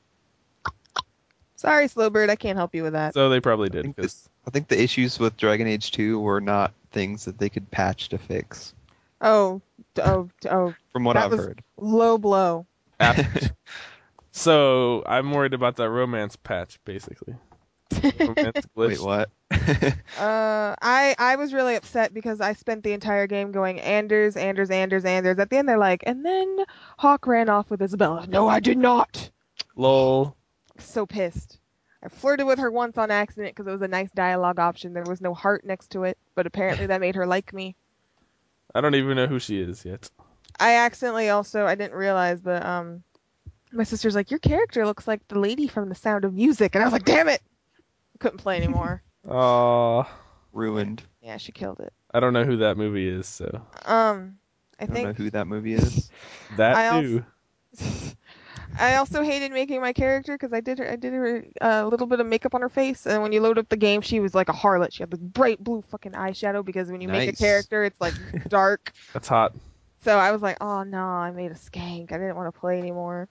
Sorry, Slowbird, I can't help you with that. So they probably I did think that because I think the issues with Dragon Age two were not things that they could patch to fix, Oh, d- oh, d- oh, from what that I've was heard. low blow. So I'm worried about that romance patch, basically. Romance Wait, glitch. what? Uh, I I was really upset because I spent the entire game going Anders, Anders, Anders, Anders. At the end, they're like, and then Hawk ran off with Isabella. No, I did not. Lol. So pissed. I flirted with her once on accident because it was a nice dialogue option. There was no heart next to it, but apparently that made her like me. I don't even know who she is yet. I accidentally also I didn't realize, but um, my sister's like, your character looks like the lady from The Sound of Music, and I was like, damn it, I couldn't play anymore. Aw. Ruined. Yeah, she killed it. I don't know who that movie is, so Um, I I don't know think who that movie is. that I also too. I also hated making my character because I did her I did her uh, a little bit of makeup on her face, and when you load up the game, she was like a harlot. She had the bright blue fucking eyeshadow because when you make a Nice. character, it's like dark. That's hot. So I was like, oh no, I made a skank. I didn't want to play anymore.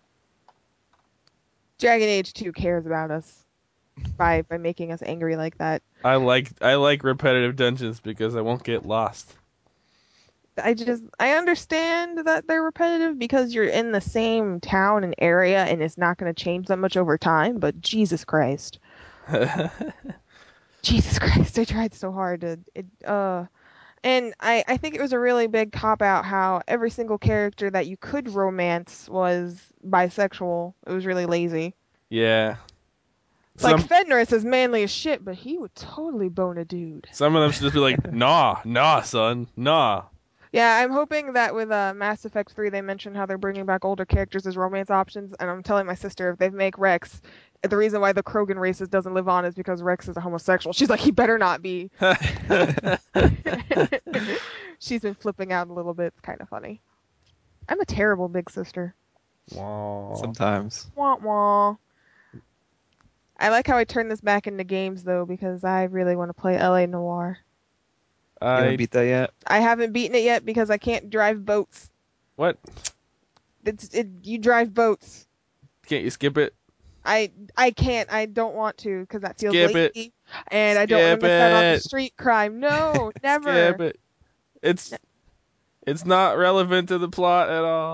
Dragon Age two cares about us by by making us angry like that. I like I like repetitive dungeons because I won't get lost. I just I understand that they're repetitive because you're in the same town and area and it's not going to change that much over time, but Jesus Christ. Jesus Christ, I tried so hard to it, uh and I I think it was a really big cop out how every single character that you could romance was bisexual. It was really lazy. Yeah. Like Some Fenris is manly as shit, but he would totally bone a dude. some of them should just be like, nah, nah, son, nah. Yeah, I'm hoping that with uh, Mass Effect three, they mention how they're bringing back older characters as romance options. And I'm telling my sister if they make Rex, the reason why the Krogan races doesn't live on is because Rex is a homosexual. She's like, he better not be. She's been flipping out a little bit. It's kind of funny. I'm a terrible big sister. Wow. Sometimes. Wah wah. I like how I turned this back into games though because I really want to play L A Noire. You haven't I beat that yet? I haven't beaten it yet because I can't drive boats. what? It's it. You drive boats. Can't you skip it? I I can't. I don't want to because that feels Skip it. lazy, and I don't want Skip to miss out on the it. street crime. No, Skip never. it. It's it's not relevant to the plot at all.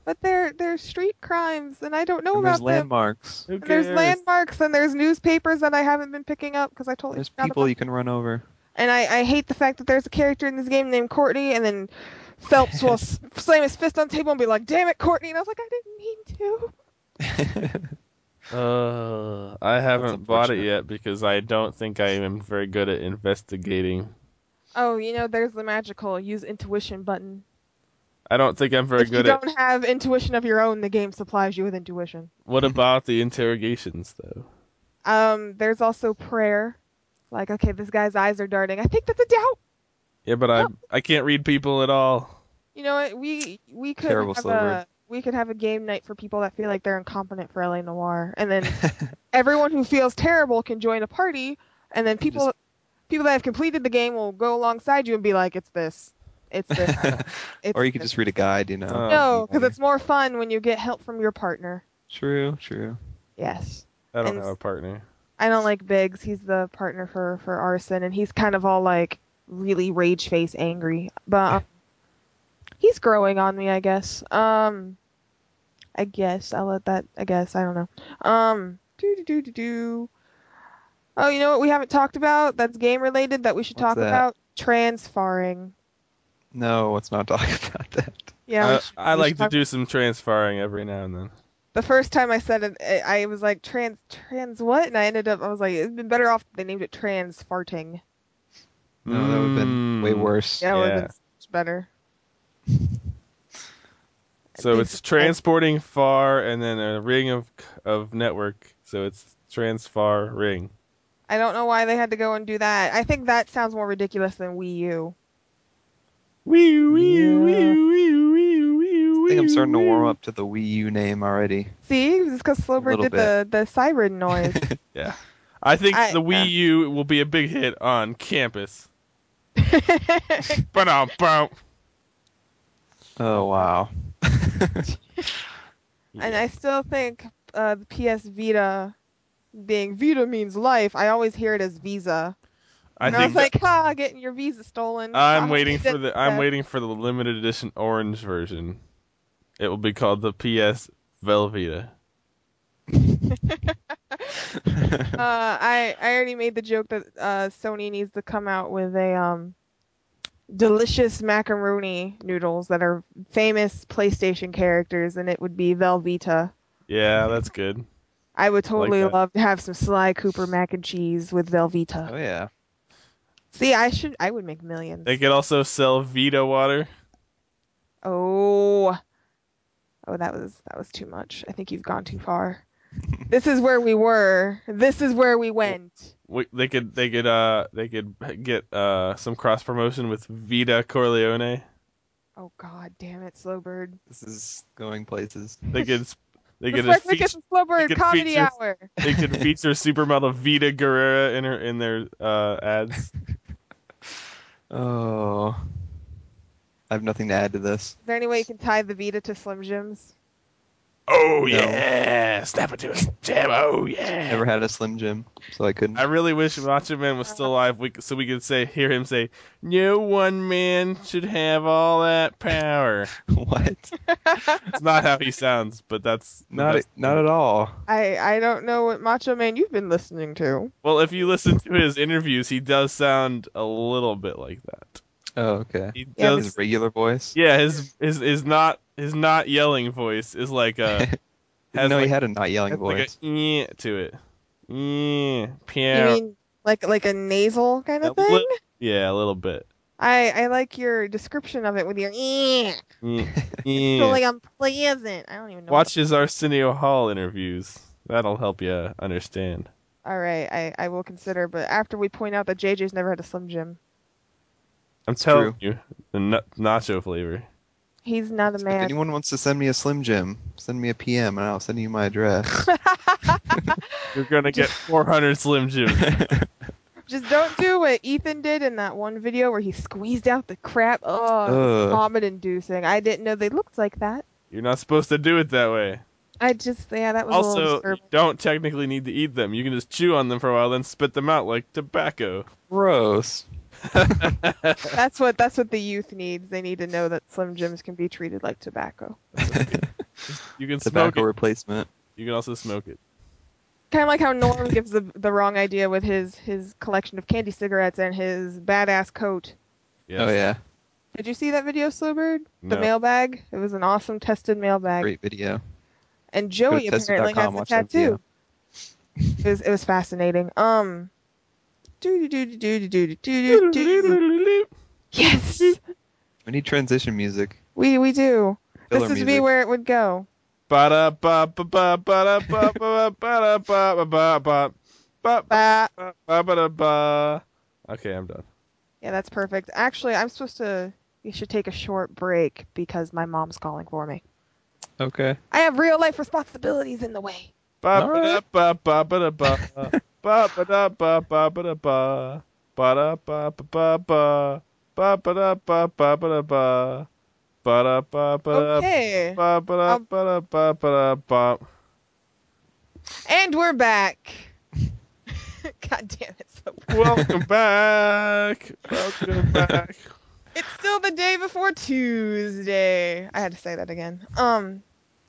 but they're they're street crimes, and I don't know And there's about them. landmarks. Who And there's cares? landmarks, and there's newspapers that I haven't been picking up because I totally There's forgot people about. you can run over. And I, I hate the fact that there's a character in this game named Courtney, and then Phelps will s- slam his fist on the table and be like, "Damn it, Courtney!" And I was like, I didn't mean to. Uh, I haven't bought it unfortunate. yet because I don't think I am very good at investigating. Oh, you know, there's the magical use intuition button. I don't think I'm very If you good at. don't have intuition of your own, the game supplies you with intuition. What about the interrogations though? Um, there's also prayer. Like, okay, this guy's eyes are darting. I think that's a doubt. Yeah, but I Oh, I can't read people at all. you know what? We we could Terrible have Slowbird. a we could have a game night for people that feel like they're incompetent for L A Noire, and then everyone who feels terrible can join a party, and then people Just- people that have completed the game will go alongside you and be like, "It's this, it's this." It's Or you could this. just read a guide, you know. Oh. No, because it's more fun when you get help from your partner. True, true. Yes. I don't And have a partner. I don't like Biggs. He's the partner for for Arson, and he's kind of all like really rage face angry. But um, he's growing on me, I guess. Um, I guess I'll let that. I guess I don't know. Um, do do do do do. Oh, you know what we haven't talked about? That's game related that we should What's talk that? about. Transfarring. No, let's not talk about that. Yeah, we I, should, I we like should to talk- do some transferring every now and then. The first time I said it, I I was like trans trans what, and I ended up I was like it'd been better off if they named it trans farting. No, that would have been way Mm. worse. Yeah, it would have Yeah. been so much better. So These- it's transporting far and then a ring of of network. So it's transfar ring. I don't know why they had to go and do that. I think that sounds more ridiculous than Wii U. Wee wee Yeah. wee wee wee wee. I think I'm starting to warm wee. up to the Wii U name already. See, it's because Slowbird little did the the siren noise. Yeah. I think I- the Wii uh. U will be a big hit on campus. Ba-dum-bum. Oh wow. And I still think uh, the P S Vita being Vita means life. I always hear it as Visa. I And I was think that- like, ha, getting your Visa stolen. I'm Ha, waiting they for did the I'm that. waiting for the limited edition orange version. It will be called the P S Velveeta. Uh, I I already made the joke that uh, Sony needs to come out with a um delicious macaroni noodles that are famous PlayStation characters, and it would be Velveeta. Yeah, that's good. I would totally that. love to have some Sly Cooper mac and cheese with Velveeta. Oh yeah. See, I should I would make millions. They could also sell Vita water. Oh. Oh, that was that was too much. I think you've gone too far. This is where we were. This is where we went. We, they could they could uh they could get uh some cross promotion with Vita Corleone. Oh god damn it, Slowbird. This is going places. They could they The could Spark feature, Lucas and Slowbird could comedy feature- hour. they could feature supermodel Vita Guerrera in her in their uh ads. Oh. I have nothing to add to this. Is there any way you can tie the Vita to Slim Jims? Oh No. yeah, snap it to a jam. Oh yeah. Never had a Slim Jim, so I couldn't. I really wish Macho Man was still alive, we, so we could say hear him say, "No one man should have all that power." What? It's not how he sounds, but that's the Not best not thing. at all. I I don't know what Macho Man you've been listening to. Well, if you listen to his interviews, he does sound a little bit like that. Oh, okay. He Yeah, does. His regular voice? Yeah, his his his not his not yelling voice is like a has no, like, he had a not yelling has like voice. a eh to it. Yeah, You piano. mean like like a nasal kind of A thing? li- yeah, a little bit. I I like your description of it with your eh. Yeah. It's Yeah. totally unpleasant. I don't even know. Watch his Arsenio Hall interviews. That'll help you understand. All right, I I will consider, but after we point out that J J's never had a Slim Jim, I'm It's telling true. you, the n- nacho flavor. he's not a If man. anyone wants to send me a Slim Jim, send me a P M and I'll send you my address. You're gonna get four hundred Slim Jims. Just don't do what Ethan did in that one video where he squeezed out the crap. Oh, Ugh. vomit inducing. I didn't know they looked like that. You're not supposed to do it that way. I just, yeah, that was a little Also, you disturbing. don't technically need to eat them. You can just chew on them for a while, then spit them out like tobacco. Gross. That's what that's what the youth needs. They need to know that Slim Jims can be treated like tobacco. You can smoke Tobacco it. replacement. You can also smoke it. Kind of like how Norm gives the the wrong idea with his his collection of candy cigarettes and his badass coat. Yes. Oh yeah, Did you see that video, Slowbird? The No. mailbag. It was an awesome tested mailbag. great video. And Joey Go to tested apparently dot has com, the watch that tattoo. video. It was it was fascinating. Um. Do do do do do do do do do. Yes, We need transition music. we we do. Filler This is me music. where it would go. Ba-da ba ba ba ba ba ba ba ba ba ba ba ba Bah. ba ba ba ba. Okay, I'm done. Yeah, that's perfect. Actually, I'm supposed to. We should take a short break because my mom's calling for me. Okay. I have real life responsibilities in the way. Ba ba ba ba ba ba ba ba da ba ba ba da ba ba da ba ba ba ba ba ba da ba ba ba da ba ba da ba ba Okay. ba ba da Um, ba da ba ba da ba. And we're back. God damn it, so Welcome back. Welcome back. It's still the day before Tuesday. I had to say that again. Um,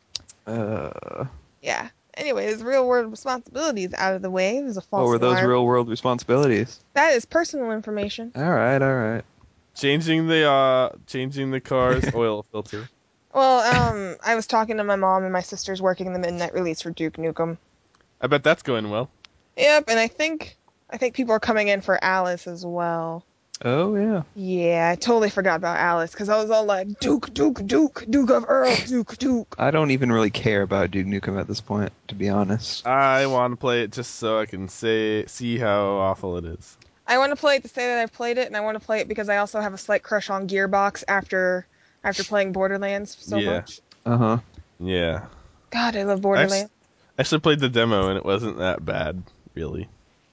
Uh, yeah. Anyways, real world responsibilities out of the way. It was a false what were those alarm. real world responsibilities? That is personal information. All right, all right. Changing the uh, changing the car's oil filter. Well, um, I was talking to my mom and my sister's working the midnight release for Duke Nukem. I bet that's going well. Yep, and I think I think people are coming in for Alice as well. Oh yeah. Yeah, I totally forgot about Alice because I was all like Duke, Duke, Duke, Duke of Earl, Duke, Duke. I don't even really care about Duke Nukem at this point, to be honest. I want to play it just so I can say see how awful it is. I want to play it to say that I've played it, and I want to play it because I also have a slight crush on Gearbox after after playing Borderlands so Yeah. much. Uh huh. Yeah. God, I love I Borderlands. actually played the demo and it wasn't that bad, really.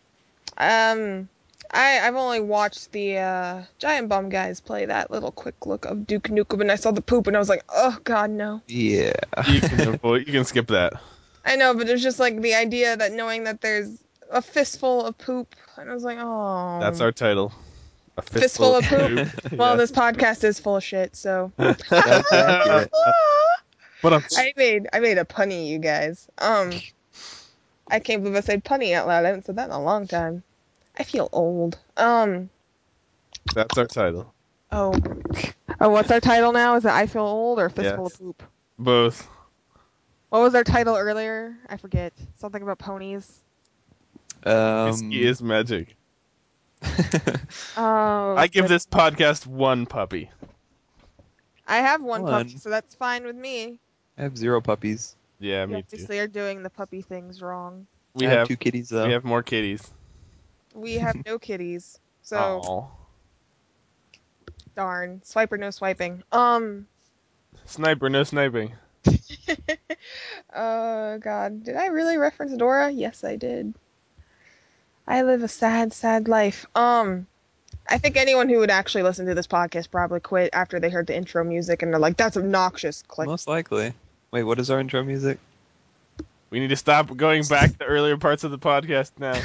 Um, I I've only watched the uh, Giant Bomb guys play that little quick look of Duke Nukem, and I saw the poop, and I was like, oh God, no. Yeah. You can avoid, you can skip that. I know, but it's just like the idea that knowing that there's a fistful of poop, and I was like, oh. That's our title. A Fistful fistful of poop. Well, Yeah. this podcast is full of shit, so. That's accurate. But I'm, I made I made a punny, you guys. Um, I can't believe I said punny out loud. I haven't said that in a long time. I feel old. Um. that's our title. Oh. Oh, what's our title now? Is it I Feel Old or Fistful Yes. of Poop? Both. What was our title earlier? I forget. Something about ponies. Whiskey Um. is magic. Oh. I give good. this podcast one puppy. I have one, One. puppy, so that's fine with me. I have zero puppies. Yeah, You me too. obviously are doing the puppy things wrong. We I have, have two kitties though. we have more kitties. We have no kitties, so Aw. darn. Swiper, no swiping. Um. Sniper, no sniping. Oh God, did I really reference Dora? Yes, I did. I live a sad, sad life. Um, I think anyone who would actually listen to this podcast probably quit after they heard the intro music and they're like, "That's obnoxious." Click. Most likely. Wait, what is our intro music? We need to stop going back to earlier parts of the podcast now.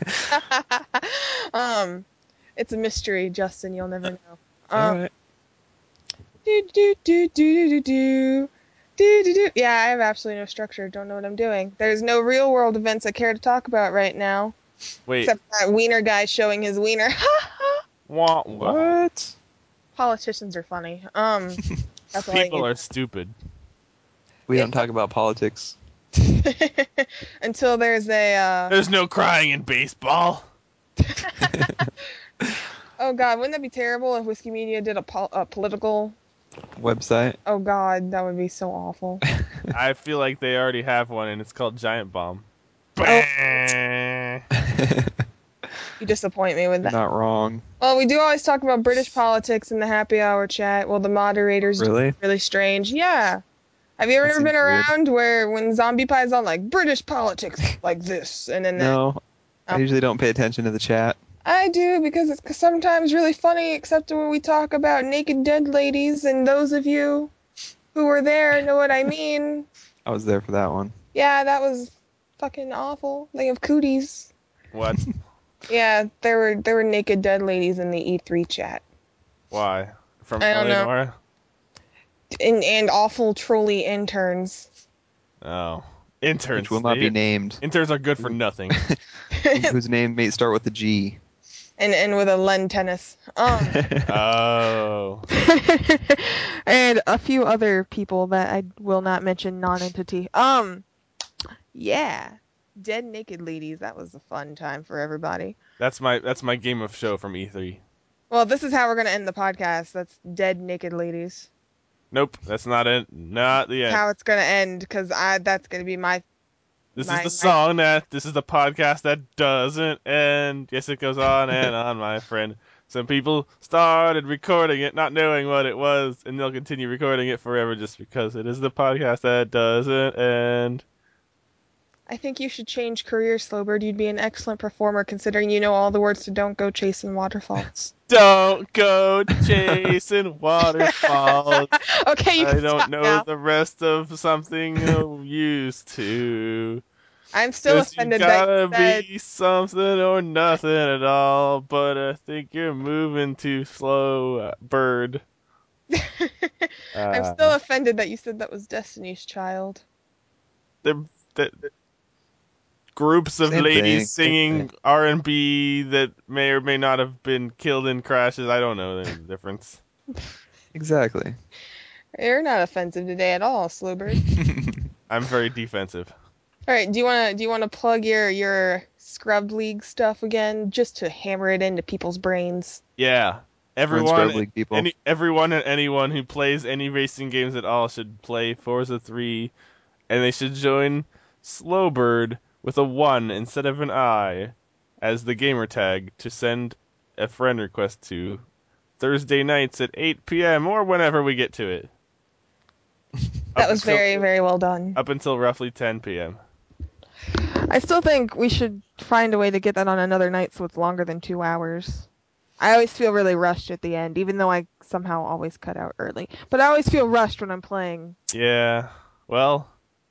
um, it's a mystery, Justin. You'll never know. All Um, right. do do do do do do. Do, do, do. Yeah, I have absolutely no structure. Don't know what I'm doing. There's no real world events I care to talk about right now. Wait. Except that wiener guy showing his wiener. Wah, wah. What? Politicians are funny. Um, that's all People I are stupid. We don't It's- talk about politics. need. Until there's a. Uh... There's no crying in baseball. Oh God, wouldn't that be terrible if Whiskey Media did a, pol- a political? Website. Oh God, that would be so awful. I feel like they already have one, and it's called Giant Bomb. Oh. Bah. You disappoint me with You're that. not wrong. Well, we do always talk about British politics in the happy hour chat. Well, the moderators do Really? really strange. Yeah. Have you ever, That ever been seems weird. around where when Zombie Pie's on like British politics like this and then that? No. I Oh. usually don't pay attention to the chat. I do because it's sometimes really funny, except when we talk about naked dead ladies, and those of you who were there know what I mean. I was there for that one. Yeah, that was fucking awful. They have cooties. What? Yeah, there were there were naked dead ladies in the E three chat. Why? From I don't know. Eleanor? and, and awful trolley interns. Oh, interns. Which will not be They- named. Interns are good for nothing. Whose name may start with a G. and and with a Len tennis. Um, Oh. and a few other people that I will not mention non-entity. Um, yeah, Dead Naked Ladies. That was a fun time for everybody. That's my that's my game of show from E three. Well, this is how we're gonna end the podcast. That's Dead Naked Ladies. Nope, that's not it. Not the That's end. how it's gonna end because I that's gonna be my This my- is the my- song that this is the podcast that doesn't end. Yes, it goes on and on, my friend. Some people started recording it, not knowing what it was, and they'll continue recording it forever just because it is the podcast that doesn't end. I think you should change careers, Slowbird. You'd be an excellent performer considering you know all the words to Don't Go Chasing Waterfalls. Don't go chasing waterfalls. Okay, you I can don't stop know now. the rest of something I'm used to. I'm still 'Cause you offended gotta that you said be something or nothing at all, but I think you're moving too slow, uh, bird. I'm Uh, still offended that you said that was Destiny's Child. They're, they're, groups of Same ladies thing, same singing thing. R and B that may or may not have been killed in crashes. I don't know the difference. Exactly. You're not offensive today at all, Slowbird. I'm very defensive. All right, do you want to do you want to plug your your Scrub League stuff again, just to hammer it into people's brains? Yeah. Join Everyone, Scrub League people. any, everyone and anyone who plays any racing games at all should play Forza three, and they should join Slowbird with a one instead of an I as the gamer tag to send a friend request to Thursday nights at eight p.m. or whenever we get to it. That Up was until- very very well done. Up until roughly ten p.m. I still think we should find a way to get that on another night so it's longer than two hours. I always feel really rushed at the end, even though I somehow always cut out early. But I always feel rushed when I'm playing. Yeah, well,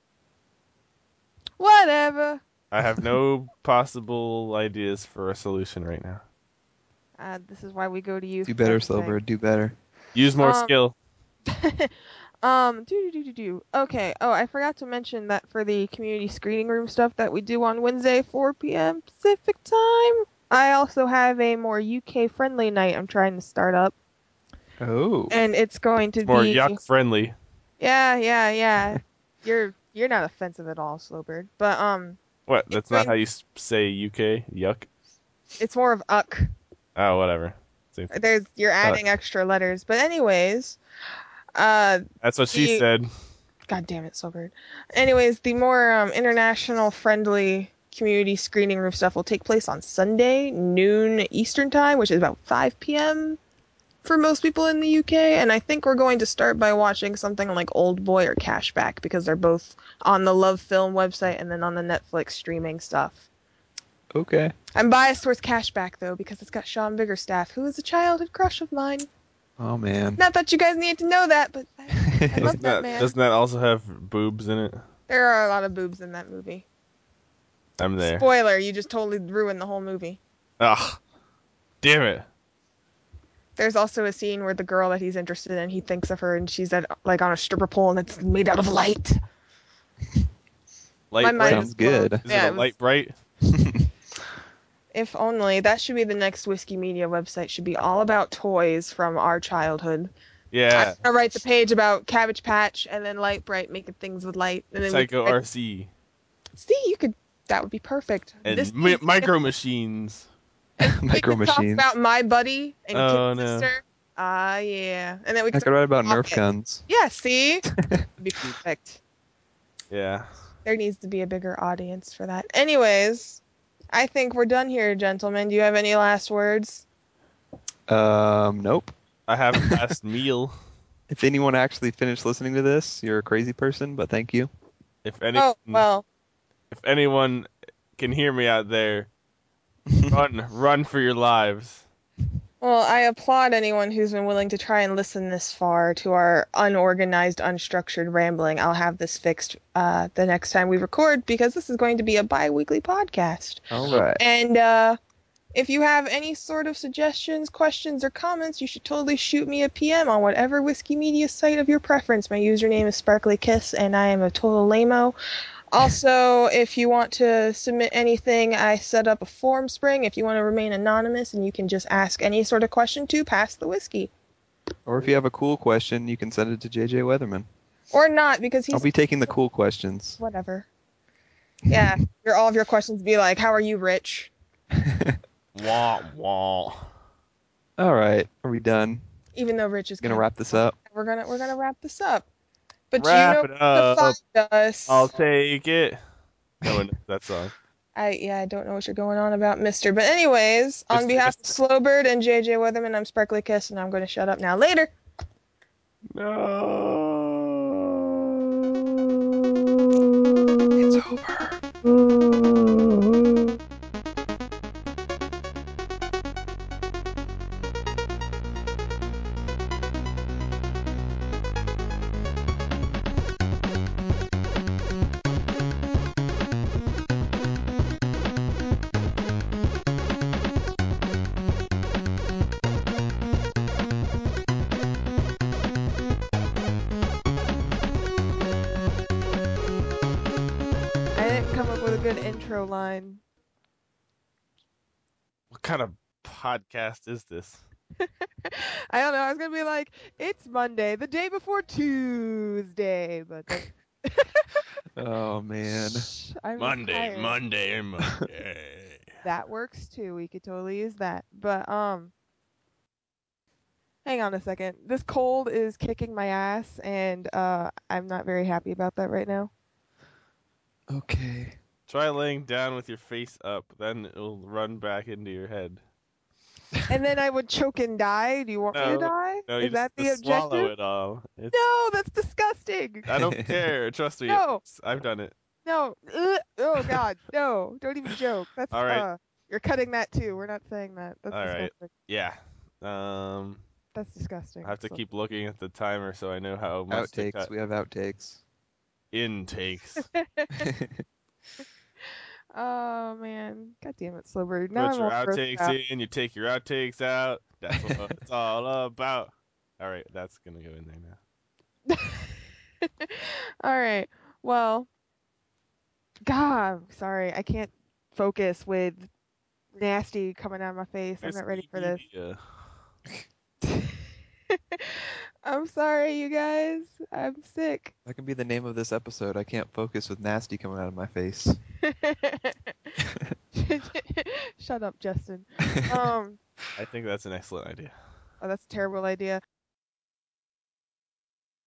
Whatever. I have no possible ideas for a solution right now. Uh, this is why we go to you. Do for better, everything. Slowbird. Do better. Use more Um, skill. um, do do do do do. Okay. Oh, I forgot to mention that for the community screening room stuff that we do on Wednesday, four p.m. Pacific time. I also have a more U K friendly night I'm trying to start up, Oh. and it's going to More be yuck friendly. Yeah, yeah, yeah. you're you're not offensive at all, Slowbird. But um, What? It's That's not going- how you s- say U K? Yuck? it's more of uck. Oh, whatever. Same thing. There's you're adding extra letters. But anyways, uh, That's what she the- said. God damn it, Slowbird. Anyways, the more um, international friendly community screening room stuff will take place on Sunday, noon Eastern time, which is about five p.m. for most people in the U K. And I think we're going to start by watching something like Old Boy or Cashback because they're both on the Love Film website and then on the Netflix streaming stuff. Okay. I'm biased towards Cashback though because it's got Sean Biggerstaff, who is a childhood crush of mine. Oh man. Not that you guys need to know that, but I, I love Doesn't that that, man. doesn't that also have boobs in it? There are a lot of boobs in that movie. I'm there. Spoiler, you just totally ruined the whole movie. Ugh. Damn it. There's also a scene where the girl that he's interested in, he thinks of her and she's at like on a stripper pole and it's made out of light. Light My bright? mind Sounds is blown. good. Is Yeah, it a it was- light bright? If only. That should be the next Whiskey Media website. Should be all about toys from our childhood. Yeah. I'm gonna write the page about Cabbage Patch and then Light Bright making things with light. And then we Psycho could- R C. See, you could. That would be perfect. And This mi- week, micro machines. we Micro could talk machines. about My Buddy and Oh, Kid no. Sister. Ah, yeah. And then we I could could write about talk Nerf it. guns. Yeah, see? That'd be perfect. Yeah. There needs to be a bigger audience for that. Anyways, I think we're done here, gentlemen. Do you have any last words? Um, nope. I have a last meal. If anyone actually finished listening to this, you're a crazy person, but thank you. If any, Oh, well, if anyone can hear me out there, run, run for your lives. well, I applaud anyone who's been willing to try and listen this far to our unorganized, unstructured rambling. I'll have this fixed uh, the next time we record because this is going to be a bi-weekly podcast. All right. And uh, If you have any sort of suggestions, questions, or comments, you should totally shoot me a P M on whatever Whiskey Media site of your preference. My username is SparklyKiss, and I am a total lame-o. Also, if you want to submit anything, I set up a form spring if you want to remain anonymous, and you can just ask any sort of question to Pass the Whiskey. Or if you have a cool question, you can send it to J J Weatherman. Or not, because I'll he's... be taking the cool questions. Whatever. Yeah, your all of your questions be like, how are you, Rich? Wah wah. All right, are we done? Even though Rich is Gonna kind wrap this up. of... We're gonna, we're gonna wrap this up. But you Wrap know it where to up. find us. I'll take it. No one knows that song. I yeah, I don't know what you're going on about, Mister. But anyways, on Mister behalf of Mister Slowbird and J J Weatherman, I'm Sparkly Kiss, and I'm going to shut up now. Later. No. It's over. I didn't come up with a good intro line. What kind of podcast is this? I don't know. I was gonna be like, it's Monday, the day before Tuesday, but that's... Oh man. I'm Monday, tired. Monday, Monday. That works too. We could totally use that. But um, hang on a second. This cold is kicking my ass, and uh, I'm not very happy about that right now. Okay. Try laying down with your face up, then it'll run back into your head. And then I would choke and die. Do you want me to No, die? no, you Is just that the have to swallow objective? it all. It's, No, that's disgusting. I don't care. Trust me. No. It's- I've done it. No. Ugh. Oh God, no! Don't even joke. That's All right. uh, you're cutting that too. We're not saying that. That's All right. disgusting. Yeah. Um, That's disgusting. I have to So- keep looking at the timer so I know how much to Outtakes. cut. We have outtakes. Intakes. Oh man, God damn it, Slowbird. Now Put I'm your all grossed outtakes out. in, you take your outtakes out. That's what it's all about. All right, that's gonna go in there now. All right. Well, God, I'm sorry. I can't focus with nasty coming out of my face. I'm not ready for this. Media. I'm sorry, you guys. I'm sick. That can be the name of this episode. I can't focus with nasty coming out of my face. Shut up, Justin. Um, I think that's an excellent idea. oh, that's a terrible idea.